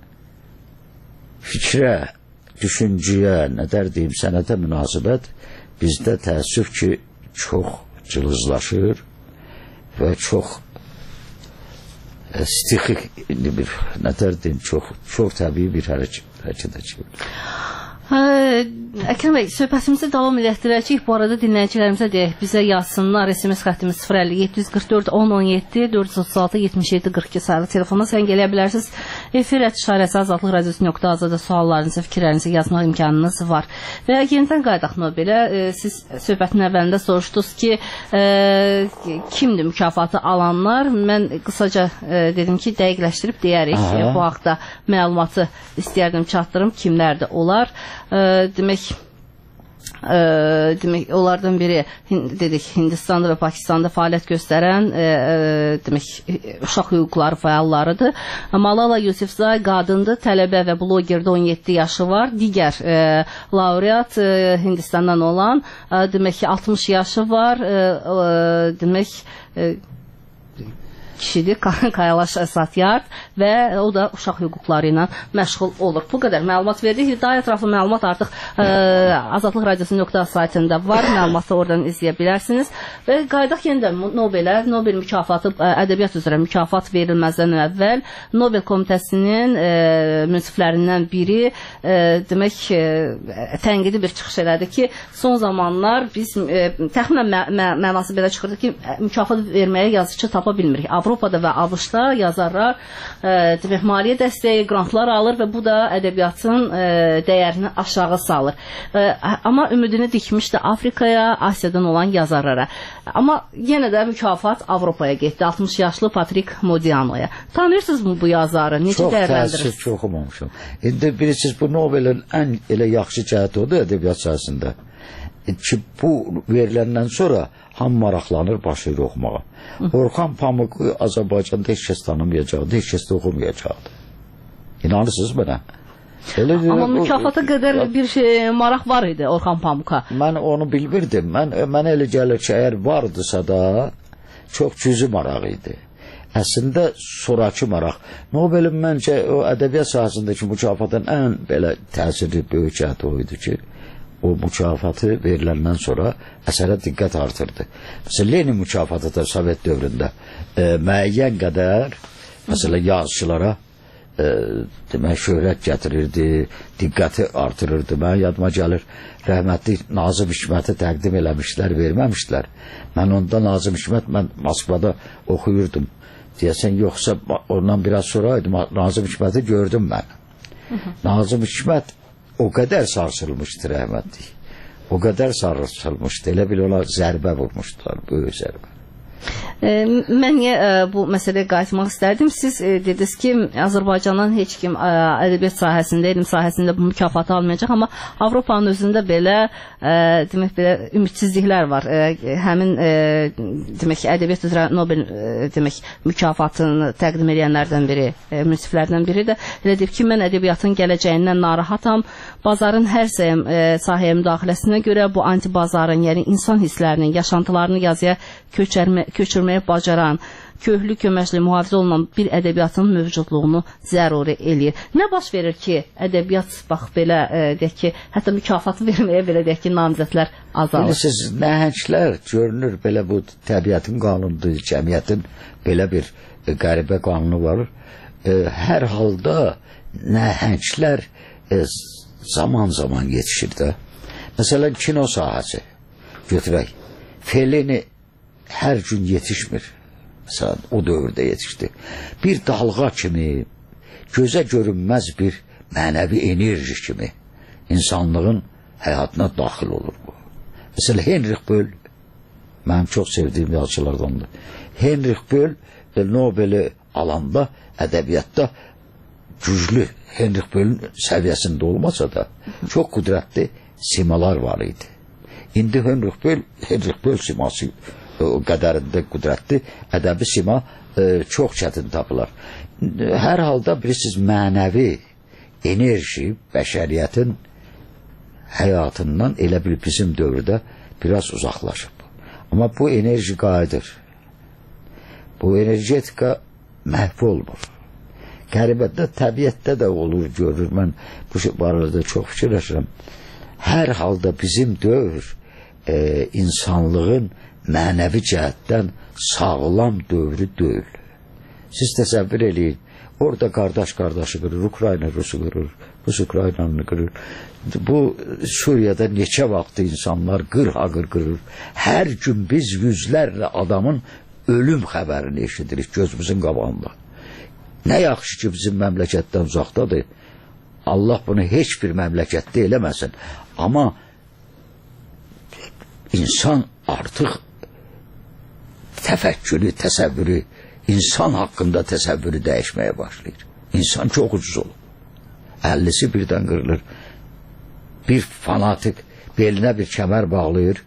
fikrə, düşüncəyə, nə der deyim, sənətə münasibət bizdə təəssüf ki, çox cılızlaşır və çox stixik bir, nə der deyim, çox, çox təbii bir hərəkətə çevirir. Əkrəm bəy, söhbətimizi davam elətdirəcəyik. Bu arada dinləyicilərimizə deyək, bizə yazsınlar. S M S xəttimiz sıfır əlli yeddi yüz qırx dörd on on yeddi dörd yüz otuz altı yetmiş yeddi qırx iki sayılı telefona sən gələ bilərsiniz. Efir işarəsi azadlıq radiosu nöqtə azada suallarınızı, fikirlərinizi yazmaq imkanınız var. Və yenidən qaydaq Nobelə, e, siz söhbətin əvvəlində soruşdunuz ki, e, kimdir mükafatı alanlar? Mən qısaca e, dedim ki, dəqiqləşdirib deyərik. E, bu haqda məlumatı istəyərdim çatdırım, kimlərdir onlar? E, demək e, demək onlardan biri dedik Hindistanda və Pakistanda fəaliyyət göstərən e, e, demək uşaq hüquqları fəallarıdır. Malala Yousafzai qadındır, tələbə və blogerdə on yeddi yaşı var. Digər e, laureat e, Hindistandan olan e, demək ki altmış yaşı var. E, e, demək e, kişidir, Kailash Satyarth və o da uşaq hüquqları ilə məşğul olur. Bu qədər məlumat verdik. Daha ətraflı məlumat artıq ə, azadlıq radiosu nöqtə saytında var. Məlumatı oradan izləyə bilərsiniz. Və qaydaq yenidən Nobelə, Nobel mükafatı, ə, ədəbiyyat üzrə mükafat verilməzdən əvvəl Nobel komitəsinin ə, münsiflərindən biri ə, demək ə, tənqidi bir çıxış elədi ki, son zamanlar biz ə, təxminən mə mə mənası belə çıxırdı ki, mükafat verməyə yazıçı tapa bilmirik. Avropada və ABŞ-da yazarlar e, demək, maliyyə dəstəyi, grantlar alır və bu da ədəbiyyatın e, dəyərini aşağı salır. E, amma ümidini dikmişdi Afrikaya, Asiyadan olan yazarlara. Amma yenə də mükafat Avropaya getdi. altmış yaşlı Patrick Modiano'ya. Tanıyırsınızmı bu yazarı? Necə dəyərləndirirsiniz? Çox təəssüf, çox oxumuşum. İndi bilirsiniz, bu Nobelin ən elə yaxşı cəhəti odur ədəbiyyat sahəsində. Ki bu veriləndən sonra ham maraqlanır, başlayır oxumağa. Orxan Pamuku Azərbaycanda heç kəs tanımayacaqdı, heç kəs də oxumayacaqdı. İnanırsınız mənə? Elə amma mükafata qədər bir şey, maraq var idi Orxan Pamuka. Mən onu bilmirdim. Mən, mənə elə gəlir ki, əgər vardısa da çox cüzi maraq idi. Əslində sonrakı maraq. Nobelin məncə o ədəbiyyat sahəsindəki mükafatın ən belə təsirli böyük cəhəti o idi ki, o mükafatı veriləndən sonra əsərə diqqət artırdı. Məsələn, Lenin mükafatı da Sovet dövründə e, müəyyən qədər məsələn, yazıçılara e, demək, şöhrət gətirirdi, diqqəti artırırdı. Mən yadıma gəlir, rəhmətli Nazım Hikmətə təqdim eləmişlər, verməmişlər. Mən onda Nazım Hikmət, mən Moskvada oxuyurdum. Deyəsən, yoxsa ondan biraz sonra Nazım Hikməti gördüm mən. Nazım Hikmət o qədər sarsılmışdı rəhmətli. O qədər sarsılmışdı. Elə bil ona zərbə vurmuşdular, böyük zərbə. E, mən niyə e, bu məsələyə qayıtmaq istərdim? Siz e, dediniz ki, Azərbaycandan heç kim e, ədəbiyyat sahəsində, elm sahəsində bu mükafatı almayacaq, amma Avropanın özündə belə e, demək belə ümidsizliklər var. E, həmin e, demək ədəbiyyat üzrə Nobel e, demək mükafatını təqdim edənlərdən biri, e, münsiflərdən biri də elə deyib ki, mən ədəbiyyatın gələcəyindən narahatam. Bazarın hər e, sahəyə müdaxiləsinə görə bu anti-bazarın, yəni insan hisslərinin, yaşantılarını yazıya köçərmə, köçürməyə bacaran, köhlü köməkli mühafizə olunan bir ədəbiyyatın mövcudluğunu zəruri eləyir. Nə baş verir ki, ədəbiyyat bax belə e, deyək ki, hətta mükafatı verməyə belə deyək ki, namizədlər azalır. Bilirsiniz, nəhənglər görünür belə bu təbiətin qanunudur, cəmiyyətin belə bir e, qəribə qanunu var. E, hər halda nəhənglər e, zaman-zaman yetişir də. Məsələn, kino sahəsi götürək. Fellini hər gün yetişmir. Məsələn, o dövrdə yetişdi. Bir dalğa kimi, gözə görünməz bir mənəvi enerji kimi insanlığın həyatına daxil olur bu. Məsələn, Heinrich Böll, mənim çox sevdiyim yazıçılardandır. Heinrich Böll Nobeli alanda ədəbiyyatda güclü, Heinrich Böll'ün səviyyəsində olmasa da çox qüdrətli simalar var idi. İndi Heinrich Böll, Heinrich Böll siması o qədərində qüdrətli ədəbi sima e, çox çətin tapılar. Hər halda bilirsiniz, mənəvi enerji bəşəriyyətin həyatından elə bir bizim dövrdə biraz uzaqlaşıb. Amma bu enerji qayıdır. Bu energetika məhv olmur. Qəribədə, təbiətdə də olur, görür. Mən bu barədə çox fikirləşirəm. Hər halda bizim dövr e, insanlığın mənəvi cəhətdən sağlam dövrü deyil. Siz təsəvvür eləyin, orada qardaş qardaşı qırır, Ukrayna Rusu qırır, Rus Ukraynanı qırır. Bu Suriyada neçə vaxtı insanlar qır-haqır qırır. Hər gün biz yüzlərlə adamın ölüm xəbərini eşidirik gözümüzün qabağında. Nə yaxşı ki bizim məmləkətdən uzaqdadır. Allah bunu heç bir məmləkətdə eləməsin. Amma insan artıq təfəkkürü, təsəvvürü, insan haqqında təsəvvürü dəyişməyə başlayır. İnsan çox ucuz olur. Əllisi birdən qırılır. Bir fanatik belinə bir kəmər bağlayır,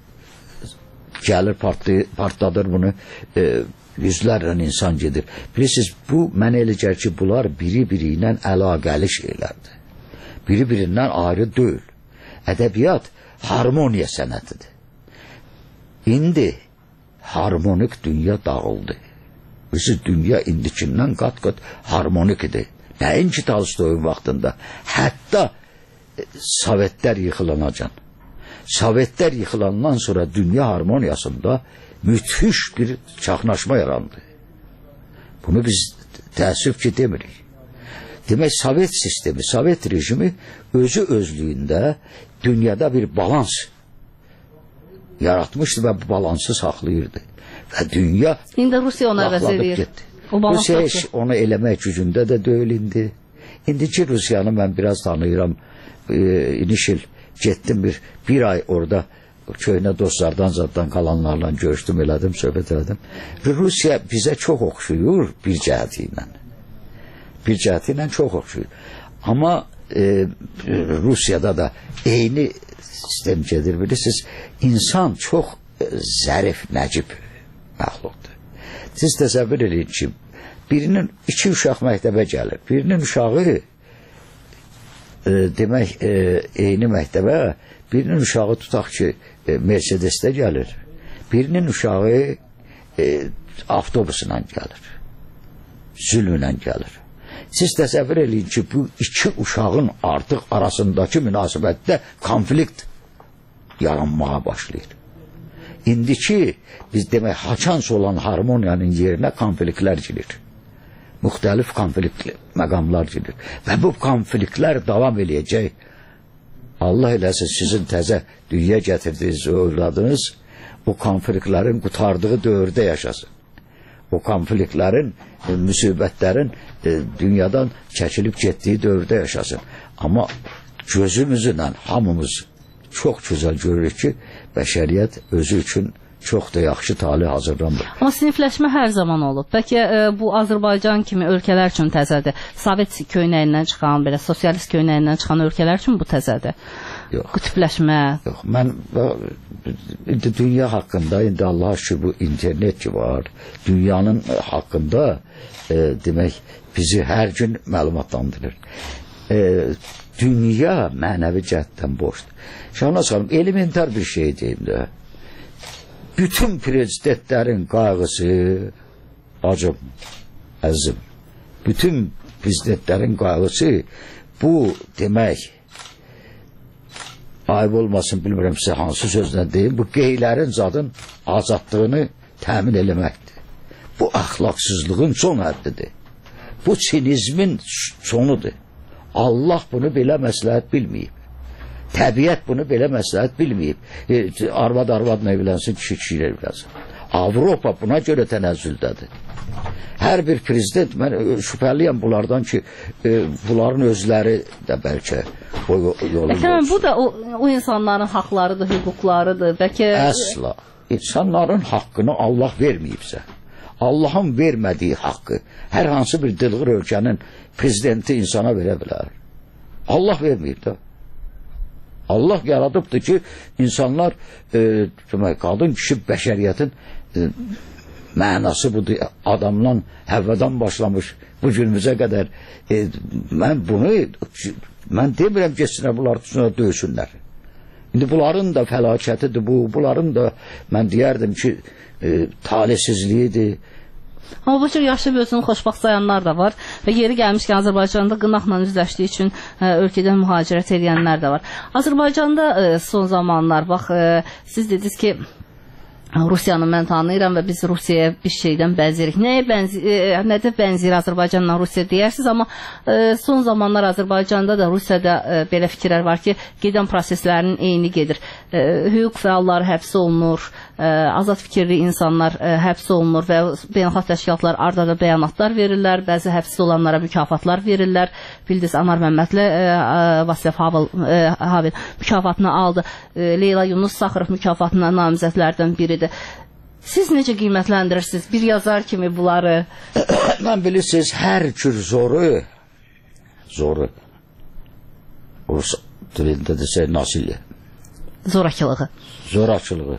gəlir partladır bunu, e, yüzlərlə insan gedir. Bilirsiniz, bu mənə elə gəlir ki, bunlar biri-biri ilə əlaqəli şeylərdir. Biri-birindən ayrı deyil. Ədəbiyyat harmoniya sənətidir. İndi harmonik dünya dağıldı. Bilirsiniz, dünya indikindən qat-qat harmonik idi. Nəinki Tolstoyun vaxtında. Hətta Sovetlər yıxılanacan. Sovetlər yıxılandan sonra dünya harmoniyasında müthiş bir çaxnaşma yarandı. Bunu biz təəssüf ki demirik. Demək, Sovet sistemi, Sovet rejimi özü özlüyündə dünyada bir balans yaratmışdı və bu balansı saxlayırdı. Və dünya İndi Rusiya ona əvəz edir. Rusiya heç onu eləmək gücündə də deyil indi. İndiki Rusiyanı mən biraz tanıyıram. E, inişil getdim bir, bir ay orada köhnə dostlardan zaddan qalanlarla görüşdüm, elədim, söhbət elədim. Rusiya bizə çox oxşuyur bir cəhəti ilə. Bir cəhəti ilə çox oxşuyur. Amma e, Rusiyada da eyni sistem gedir, bilirsiniz. İnsan çox e, zərif, nəcib məxluqdur. Siz təsəvvür edin ki, birinin iki uşaq məktəbə gəlir. Birinin uşağı e, demək e, eyni məktəbə, birinin uşağı tutaq ki e, Mercedes'də gəlir. Birinin uşağı e, avtobusla gəlir. Zülmlə gəlir. Siz təsəvvür edin ki, bu iki uşağın artıq arasındakı münasibətdə konflikt yaranmağa başlayır. İndiki biz demək haçans olan harmoniyanın yerinə konfliktlər girir. Müxtəlif konflikt məqamlar girir. Və bu konfliktlər davam eləyəcək. Allah eləsin sizin təzə dünya gətirdiyiniz övladınız o konfliktlərin qutardığı dövrdə yaşasın. O konfliktlərin, e, müsibətlərin e, dünyadan çəkilib getdiyi dövrdə yaşasın. Amma gözümüzlə hamımız çox gözəl görürük ki, bəşəriyyət özü üçün çox da yaxşı talih hazırlanır. Amma sinifləşmə hər zaman olub. Bəlkə e, bu Azərbaycan kimi ölkələr üçün təzədir. Sovet köynəyindən çıxan, belə sosialist köynəyindən çıxan ölkələr üçün bu təzədir. Yox. Qütbləşmə. Yox, mən indi dünya haqqında, indi Allah şükür bu internet ki var, dünyanın haqqında e, demək bizi hər gün məlumatlandırır. E, dünya mənəvi cəhətdən boşdur. Şahına xanım, elementar bir şey deyim də. Bütün prezidentlərin qayğısı, acım, əzim, bütün prezidentlərin qayğısı bu demək, ayıb olmasın, bilmirəm sizə hansı sözlə deyim, bu qeylərin zadın azadlığını təmin eləməkdir. Bu əxlaqsızlığın son həddidir. Bu sinizmin sonudur. Allah bunu belə məsləhət bilməyib. Təbiət bunu belə məsləhət bilməyib. E, arvad arvadla evlənsin, kişi kişi ilə evlənsin. Avropa buna görə tənəzzüldədir. Hər bir prezident, mən şübhəliyəm bunlardan ki, e, bunların özləri də bəlkə o yolu Efendim, bu da o, o insanların haqlarıdır, hüquqlarıdır. Bəlkə... Əsla. İnsanların haqqını Allah verməyibsə, Allahın vermədiyi haqqı hər hansı bir dılğır ölkənin prezidenti insana verə bilər. Allah verməyib də. Allah yaradıbdır ki, insanlar e, demək, qadın kişi bəşəriyyətin e, mənası budur. Adamdan, Həvvədən başlamış bu günümüzə qədər e, mən bunu mən demirəm geçsinə bunlar üstünə döysünlər. İndi bunların da fəlakətidir bu, bunların da mən deyərdim ki e, talihsizliyidir. Amma bu cür yaşayıb özünü xoşbaxt sayanlar da var və yeri gəlmişkən Azərbaycanda qınaqla üzləşdiyi üçün ə, ölkədən mühacirət edənlər də var. Azərbaycanda ə, son zamanlar, bax, ə, siz dediniz ki, Rusiyanı mən tanıyıram və biz Rusiyaya bir şeydən bənzirik. Nəyə bənzir, e, nədə bənzir Azərbaycanla Rusiya deyərsiniz, amma e, son zamanlar Azərbaycanda da Rusiyada e, belə fikirlər var ki, gedən proseslərin eyni gedir. E, hüquq fəalları həbs olunur, e, azad fikirli insanlar e, həbs olunur və beynəlxalq təşkilatlar ardada bəyanatlar verirlər, bəzi həbsdə olanlara mükafatlar verirlər. Bildiniz, Anar Məmmədli e, Vasilyev Havel, e, Havel mükafatını aldı. E, Leyla Yunus Saxarov mükafatına namizədlərdən biridir. Siz necə qiymətləndirirsiniz bir yazar kimi bunları? Mən bilirsiniz, hər cür zoru zoru Rus dilində desə nasiliyə. Zorakılığı. Zorakılığı.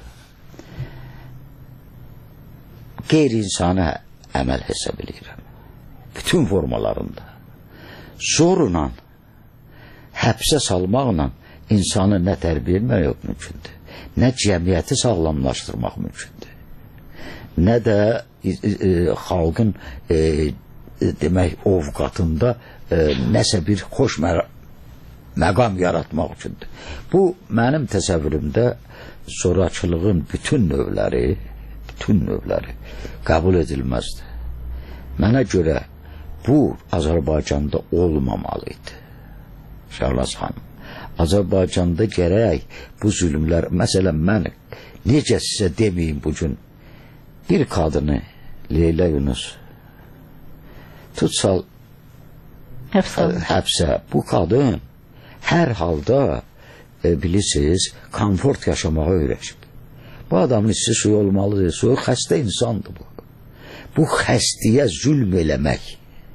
Qeyri-insani əməl hesab edirəm. Bütün formalarında. Zorla, həbsə salmaqla insanı nə tərbiyə etmək mümkündür, nə cəmiyyəti sağlamlaşdırmaq mümkündür, nə də e, e, xalqın e, demək ovqatında e, nəsə bir xoş mə məqam yaratmaq üçündür. Bu mənim təsəvvürümdə zorakılığın bütün növləri, bütün növləri qəbul edilməzdir. Mənə görə bu Azərbaycanda olmamalıydı. Şahlas xanım, Azərbaycanda gərək bu zülümlər, məsələn mən necə sizə deməyim bugün, bir kadını Leyla Yunus tutsal həbsə, həbsə. Bu kadın hər halda e, bilirsiniz, komfort yaşamağa öyrəşib. Bu adamın içi suyu olmalıdır, suyu xəstə insandır bu. Bu xəstəyə zülm eləmək.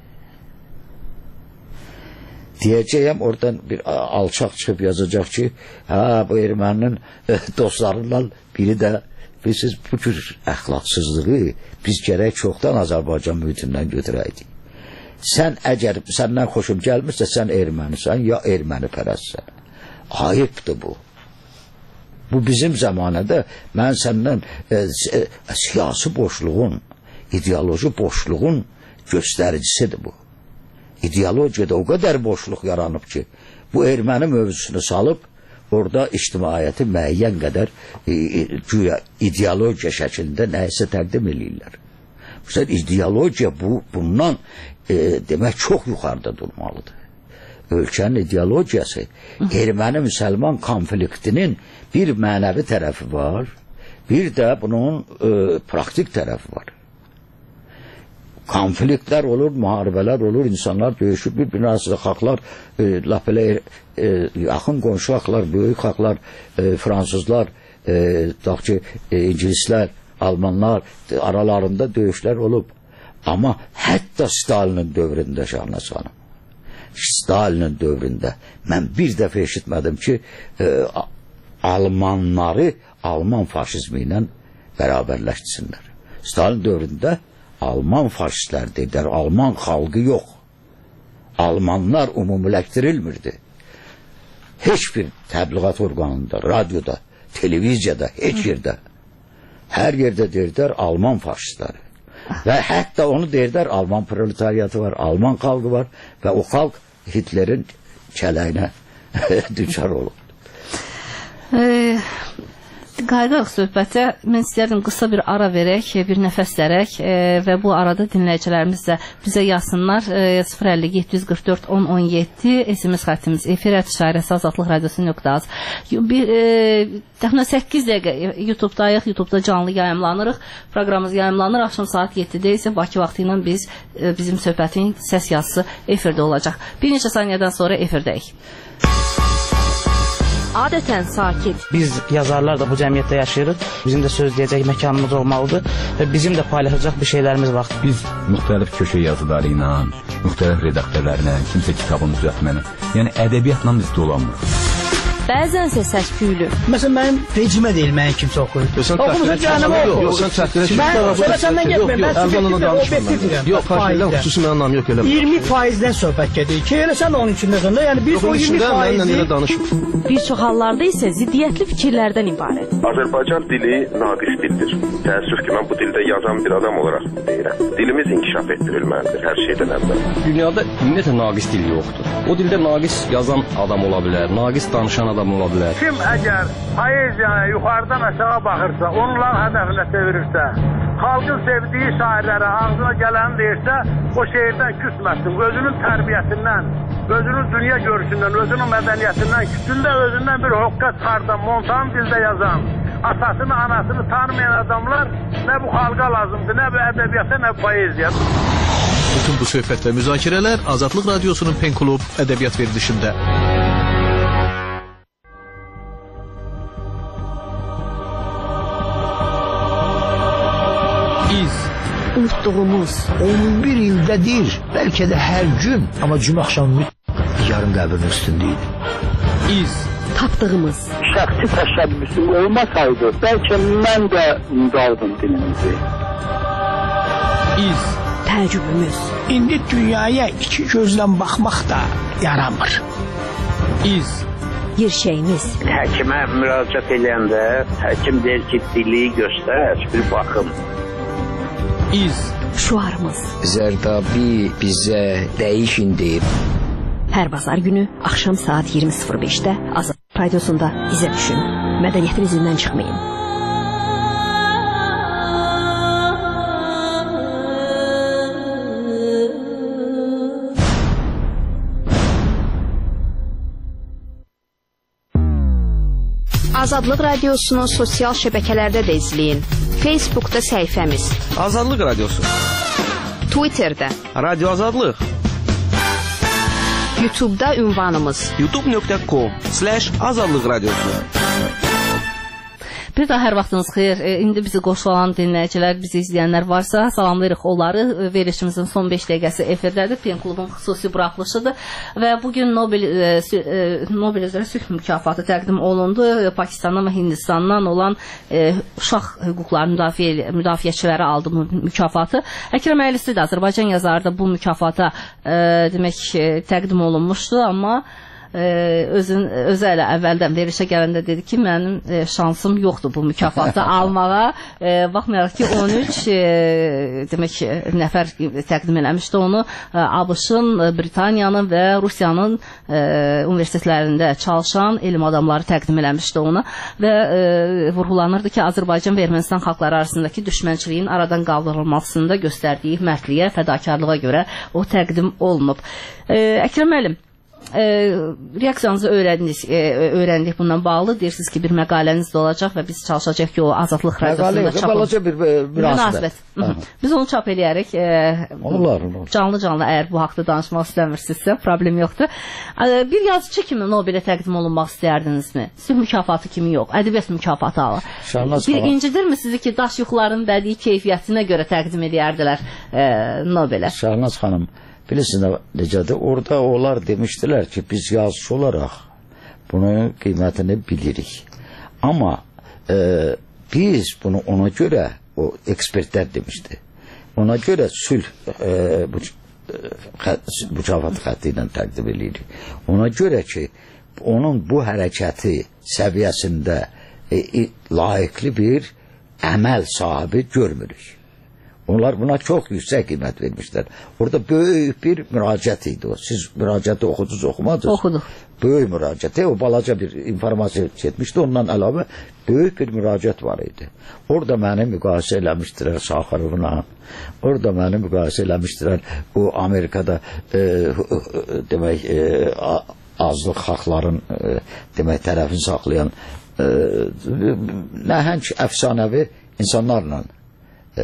Deyəcəyəm, oradan bir alçaq çıxıb yazacaq ki, ha, bu erməninin e, dostlarından biri də, bilirsiniz, bu cür əxlaqsızlığı biz gərək çoxdan Azərbaycan mühitindən götürəydik. Sən əgər səndən xoşum gəlmirsə, sən ermənisən, ya erməni pərəstsən. Ayıbdır bu. Bu bizim zamanədə mən səndən e, e, siyasi boşluğun, ideoloji boşluğun göstəricisidir bu. İdeologiyada o qədər boşluq yaranıb ki, bu erməni mövzusunu salıb, orada ictimaiyyəti müəyyən qədər e, e, güya ideologiya şəklində nəyisə təqdim edirlər. Məsələn, ideologiya bu, bundan e, demək çox yuxarıda durmalıdır. Ölkənin ideologiyası erməni-müsəlman konfliktinin bir mənəvi tərəfi var, bir də bunun e, praktik tərəfi var. Konfliktlər olur, müharibələr olur, insanlar döyüşür, bir-birinin arasında xalqlar, e, laf belə e, yaxın qonşu xalqlar, böyük xalqlar, e, fransızlar, e, ki, e, ingilislər, almanlar aralarında döyüşlər olub. Amma hətta Stalinin dövründə Şahnaz xanım, Stalinin dövründə mən bir dəfə eşitmədim ki, e, Almanları Alman faşizmi ilə bərabərləşdirsinlər. Stalin dövründə Alman faşistlər dedilər, Alman xalqı yox. Almanlar umumiləşdirilmirdi. Heç bir təbliğat orqanında, radioda, televiziyada, heç yerdə. Hər yerdə dedilər Alman faşistləri. Və hətta onu dedilər, Alman proletariatı var, Alman xalqı var və o xalq Hitlerin kələyinə düçar olub. Ee, qayıdaq söhbətə. Mən istərdim qısa bir ara verək, bir nəfəs dərək e, və bu arada dinləyicilərimiz də bizə yazsınlar. E, sıfır əlli yeddi yüz qırx dörd on on yeddi S M S xəttimiz efir ətişarəsi azadlıq radiosu nöqtə az. Bir e, təxminən səkkiz dəqiqə YouTube'dayıq, YouTube'da canlı yayımlanırıq. Proqramımız yayımlanır. Axşam saat yeddidə isə Bakı vaxtı ilə biz e, bizim söhbətin səs yazısı efirdə olacaq. Bir neçə saniyədən sonra efirdəyik. Adətən sakit. Biz yazarlar da bu cəmiyyətdə yaşayırıq. Bizim də söz deyəcək məkanımız olmalıdır və bizim də paylaşacaq bir şeylərimiz var. Biz müxtəlif köşə yazıları ilə, müxtəlif redaktörlərlə, kimsə kitabını düzəltməni, yəni ədəbiyyatla biz dolanmırıq. Bəzənsə səs-küylü. Məsələn, mənim rejimə deyil, mənim kimsə oxuyur. Oxumusun canımı oxu. Yox, sən çəkdirə ki, sonra səndən getməyim. Mən subjektiv və obyektiv deyirəm. Yox, xahiş xüsusi mənim anlam yox elə. iyirmi faizdən söhbət gedir ki, elə sən onun içində zəndə, yəni biz o iyirmi faizi... Bir çox hallarda isə ziddiyyətli fikirlərdən ibarət. Azərbaycan dili naqis dildir. Təəssüf ki, mən bu dildə yazan bir adam olaraq deyirəm. Dilimiz inkişaf etdirilməlidir hər şeydən əvvəl. Dünyada ümumiyyətlə naqis dil yoxdur. O dildə naqis yazan adam ola bilər, naqis danışan adam ola bilər. Kim əgər poeziyaya yuxarıdan aşağı baxırsa, onların hədəfinə çevirirsə, xalqın sevdiyi şairlərə ağzına gələni deyirsə, o şeirdən küsməsin. Özünün tərbiyəsindən, özünün dünya görüşündən, özünün mədəniyyətindən, küçündə özündən bir hoqqa çıxardan, montan dildə yazan, atasını, anasını tanımayan adamlar nə bu xalqa lazımdır, nə bu ədəbiyyata, nə bu poeziya. Bütün bu söhbət və müzakirələr Azadlıq Radiosunun Pen Klub ədəbiyyat verilişində. İz. Unutduğumuz. on bir ildədir, bəlkə də hər gün, amma cümə axşamı yarım qəbrin üstündəydi. İz. Tapdığımız. Şəxsi təşəbbüsüm olmasaydı, bəlkə mən də unudardım dilimizi. İz. Təəccübümüz. İndi dünyaya iki gözlə baxmaq da yaramır. İz. Yerşəyimiz. Həkimə müraciət edəndə həkim deyir ki, dili göstər, bir baxım. İz. Şuarımız. Zərdabi bizə dəyişin deyib. Hər bazar günü axşam saat iyirmi sıfır beşdə Azadlıq Radiosunda izə düşün. Mədəniyyətin izindən çıxmayın. Azadlıq Radiosunu sosial şəbəkələrdə də izləyin. Facebookda səhifəmiz Azadlıq Radiosu, Twitterdə Radio Azadlıq, YouTube'da ünvanımız youtube nöqtə com slash azadlıq radiosu. Bir daha hər vaxtınız xeyir. E, indi bizi qoşulan dinləyicilər, bizi izləyənlər varsa salamlayırıq onları. Verilişimizin son beş dəqiqəsi efirdədir. Pen klubun xüsusi buraxılışıdır və bugün Nobel e, e, Nobel üzrə sülh mükafatı təqdim olundu. Pakistandan və Hindistandan olan e, uşaq hüquqları müdafiə müdafiəçiləri aldı bu mükafatı. Əkrəm Əylisi də Azərbaycan yazarı da bu mükafata e, demək e, təqdim olunmuşdu, amma Ee, özün özü elə əvvəldən verilişə gələndə dedi ki, mənim e, şansım yoxdur bu mükafatı almağa. E, baxmayaraq ki, on üç e, demək nəfər təqdim eləmişdi onu. E, ABŞ-ın, Britaniyanın və Rusiyanın e, universitetlərində çalışan elm adamları təqdim eləmişdi onu və e, vurğulanırdı ki, Azərbaycan və Ermənistan xalqları arasındakı düşmənçiliyin aradan qaldırılmasında göstərdiyi mərdliyə, fədakarlığa görə o təqdim olunub. E, Əkrəm müəllim, E, reaksiyanızı öyrəndik, e, öyrəndik bundan bağlı. Deyirsiniz ki, bir məqaləniz də olacaq və biz çalışacaq ki, o Azadlıq Radiosunda çap olunsun. Bir münasibət. Biz onu çap eləyərik. E, onlar, canlı-canlı əgər bu haqda danışmaq istəmirsinizsə, problem yoxdur. E, bir yazıcı kimi Nobelə təqdim olunmaq istəyərdinizmi? Sülh mükafatı kimi yox, ədəbiyyat mükafatı alır. Bir incidirmi sizi ki, daş yuxuların bədii keyfiyyətinə görə təqdim edərdilər e, Nobelə? Şahnaz xanım, bilirsiniz necədir? Orada onlar demişdilər ki, biz yazıcı olaraq bunun qiymətini bilirik. Amma e, biz bunu ona görə, o ekspertlər demişdi, ona görə sülh e, bu, e, mükafat xətti ilə təqdim edirik. Ona görə ki, onun bu hərəkəti səviyyəsində e, e, layiqli bir əməl sahibi görmürük. Onlar buna çox yüksək qiymət vermişlər. Orada böyük bir müraciət idi o. Siz müraciəti oxudunuz, oxumadınız? Oxuduq. Böyük müraciət, o balaca bir informasiya getmişdi. Ondan əlavə böyük bir müraciət var idi. Orada məni müqayisə eləmişdilər Şaxarovla. Orada məni müqayisə eləmişdilər o Amerikada e, demək e, azlıq xalqların e, demək tərəfini saxlayan e, nəhəng əfsanəvi insanlarla e,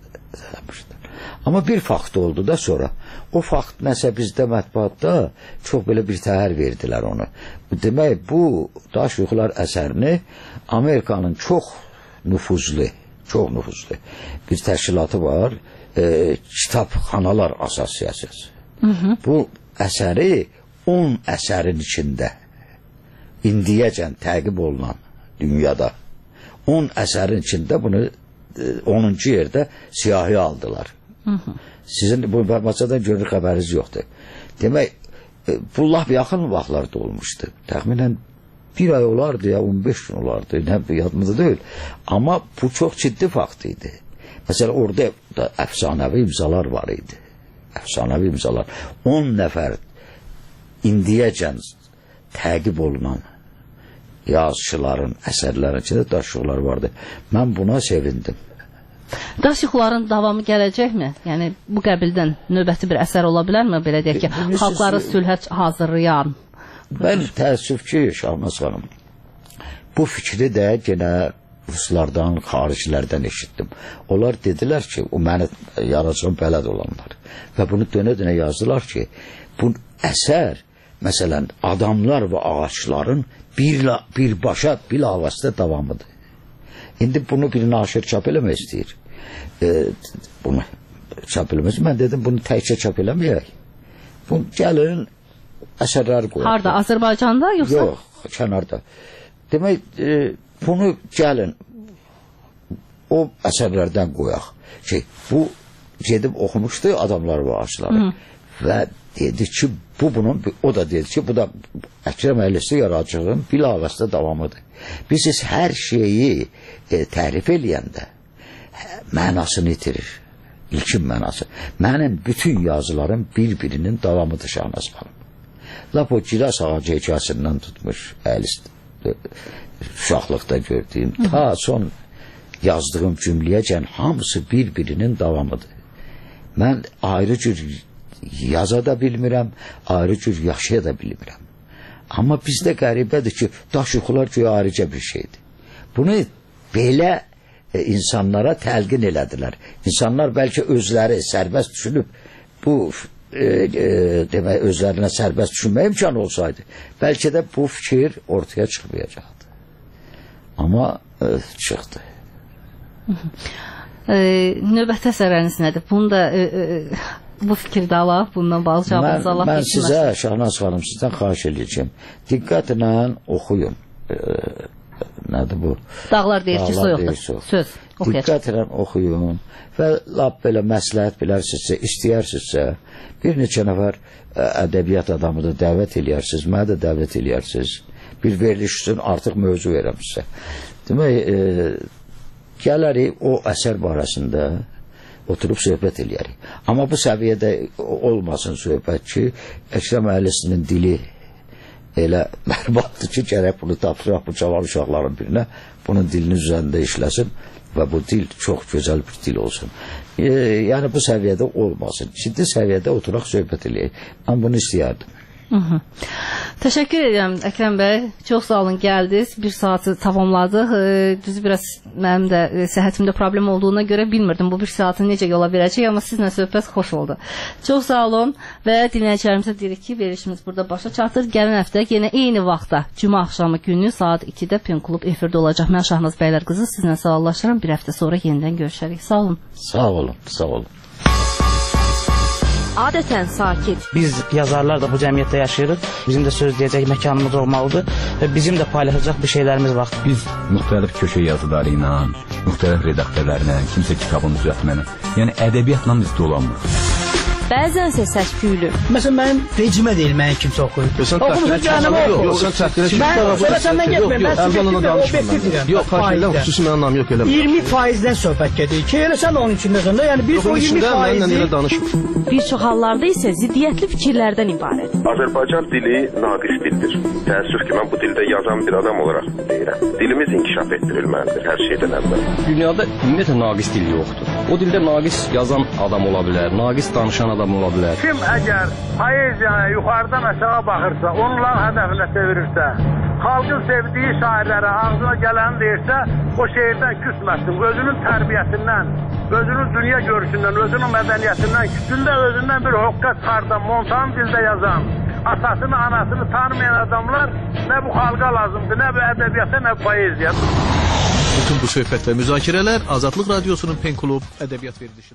amma bir fakt oldu da sonra. O fakt nəsə bizdə mətbuatda çox belə bir təhər verdilər onu. Demək, bu Daş yuxular əsərini Amerikanın çox nüfuzlu, çox nüfuzlu bir təşkilatı var, e, Kitabxanalar Asosiyasiyası. Bu əsəri on əsərin içində indiyəcən təqib olunan dünyada on əsərin içində bunu onuncu yerdə siyahıya aldılar. Hı hı. Sizin bu informasiyadan görünür xəbəriniz yoxdur. Demək, bu laf yaxın vaxtlarda olmuşdu. Təxminən bir ay olardı ya, on beş gün olardı. Nə yadımda deyil. Amma bu çox ciddi fakt idi. Məsələn, orada da əfsanəvi imzalar var idi. Əfsanəvi imzalar. on nəfər indiyəcən təqib olunan yazıçıların, əsərlərin içində Daş yuxular vardı. Mən buna sevindim. Daş yuxuların davamı gələcəkmi? Yəni bu qəbildən növbəti bir əsər ola bilərmi? Belə deyək ki, xalqları sülhə hazırlayan. Mən təəssüf ki, Şahnaz xanım, bu fikri də genə ruslardan, xaricilərdən eşitdim. Onlar dedilər ki, o məni yaradıcı bələd olanlar və bunu dönə-dönə yazdılar ki, bu əsər, məsələn, adamlar və ağaçların bir, birbaşa bilavasitə davamıdır. İndi bunu bir naşir çap eləmək istəyir. E, bunu çap eləmək istəyir. Mən dedim, bunu təkcə çap eləməyək. Bunu gəlin, əsərlər qoyaq. Harada, Azərbaycanda yoxsa? Yox, kənarda. Demək, e, bunu gəlin, o əsərlərdən qoyaq. Şey, bu gedib oxumuşdu adamlar və ağaçları. Və dedi ki, bu bunun, o da dedi ki, bu da Əkrəm Əylisi yaradıcılığın bilavasitə davamıdır. Biz hər şeyi e, tərif eləyəndə mənasını itirir. İlkin mənası. Mənim bütün yazılarım bir-birinin davamıdır Şahnaz xanım. Lap o Gilas ağacı hekayəsindən tutmuş, Əlis uşaqlıqda gördüyüm, ta son yazdığım cümləyəcən hamısı bir-birinin davamıdır. Mən ayrı cür yaza da bilmirəm, ayrı cür yaşaya da bilmirəm. Amma bizdə qəribədir ki, Daş yuxular göyə ayrıca bir şeydir. Bunu belə e, insanlara təlqin elədilər. İnsanlar bəlkə özləri sərbəst düşünüb, bu e, e, demək, özlərinə sərbəst düşünmə imkanı olsaydı, bəlkə də bu fikir ortaya çıxmayacaqdı. Amma e, çıxdı. E, növbəti əsərləriniz nədir? Bunu da e, e, bu fikirdə alaq, bundan bağlı cavabınızı alaq. Mən, mən sizə, Şahnaz xanım, sizdən xahiş edəcəm. Diqqətlə oxuyun. E, nədir bu? Dağlar deyir ki, soyuqdur. Söz. Diqqətlə oxuyun və lap belə məsləhət bilərsinizsə, istəyərsinizsə, bir neçə nəfər ədəbiyyat adamı da dəvət eləyərsiniz, mənə də dəvət eləyərsiniz. Bir veriliş üçün artıq mövzu verəm sizə. Demək, e, gələrik o əsər barəsində oturub söhbət eləyərik. Amma bu səviyyədə olmasın söhbət ki, Əkrəm Əylisinin dili elə mərbatdır ki, gərək bunu tapsıraq bu cavan uşaqların birinə, bunun dilinin üzərində işləsin və bu dil çox gözəl bir dil olsun. E, yəni bu səviyyədə olmasın. Ciddi səviyyədə oturaq söhbət eləyək. Mən bunu istəyərdim. Hı -hı. Təşəkkür edirəm Əkrəm bəy. Çox sağ olun, gəldiniz. Bir saatı tamamladıq. E, düzü biraz mənim də e, səhhətimdə problem olduğuna görə bilmirdim bu bir saatı necə yola verəcək, amma sizinlə söhbət xoş oldu. Çox sağ olun və dinləyicilərimizə deyirik ki, verilişimiz burada başa çatır. Gələn həftə yenə eyni vaxtda cümə axşamı günü saat ikidə Pen Klub efirdə olacaq. Mən Şahnaz bəylər qızı sizinlə sağollaşıram. Bir həftə sonra yenidən görüşərik. Sağ olun. Sağ olun. Sağ olun. Adətən sakit. Biz yazarlar da bu cəmiyyətdə yaşayırıq. Bizim də söz deyəcək məkanımız olmalıdır və bizim də paylaşacaq bir şeylərimiz var. Biz müxtəlif köşə yazıları ilə, müxtəlif redaktörlərlə, kimsə kitabını düzəltməklə, yəni ədəbiyyatla biz dolanmırıq. bəzənsə səs-küylü. Məsələn, mənim vecimə deyil, mənim kimsə oxuyur. Oxumusun, cəhənnəmə oxu. Yox, sən çəkdirə ki, mən səndən getməyim, mən subjektiv və obyektiv deyirəm. Yox, xahiş xüsusi mənim anlamı yox, eləmə. iyirmi faizdən söhbət gedir ki, elə sən onun içindəsən də, yəni biz o iyirmi faizi... Bir çox hallarda isə ziddiyyətli fikirlərdən ibarət. Azərbaycan dili naqis dildir. Təəssüf ki, mən bu dildə yazan bir adam olaraq deyirəm. Dilimiz inkişaf etdirilməlidir hər şeydən əvvəl. Dünyada ümumiyyətlə naqis dil yoxdur. O dildə naqis yazan adam ola bilər, naqis danışan adam ola bilər. Kim əgər poeziyaya yuxarıdan aşağı baxırsa, onların hədəfinə çevirirsə, xalqın sevdiyi şairlərə ağzına gələni deyirsə, o şeirdən küsməsin, özünün tərbiyəsindən, özünün dünya görüşündən, özünün mədəniyyətindən, gündə özündən bir hoqqa çıxardan, montan dildə yazan, atasını, anasını tanımayan adamlar nə bu xalqa lazımdır, nə bu ədəbiyyata, nə bu poeziya. Bütün bu söhbət və müzakirələr Azadlıq Radiosunun Pen Klub ədəbiyyat verilişində.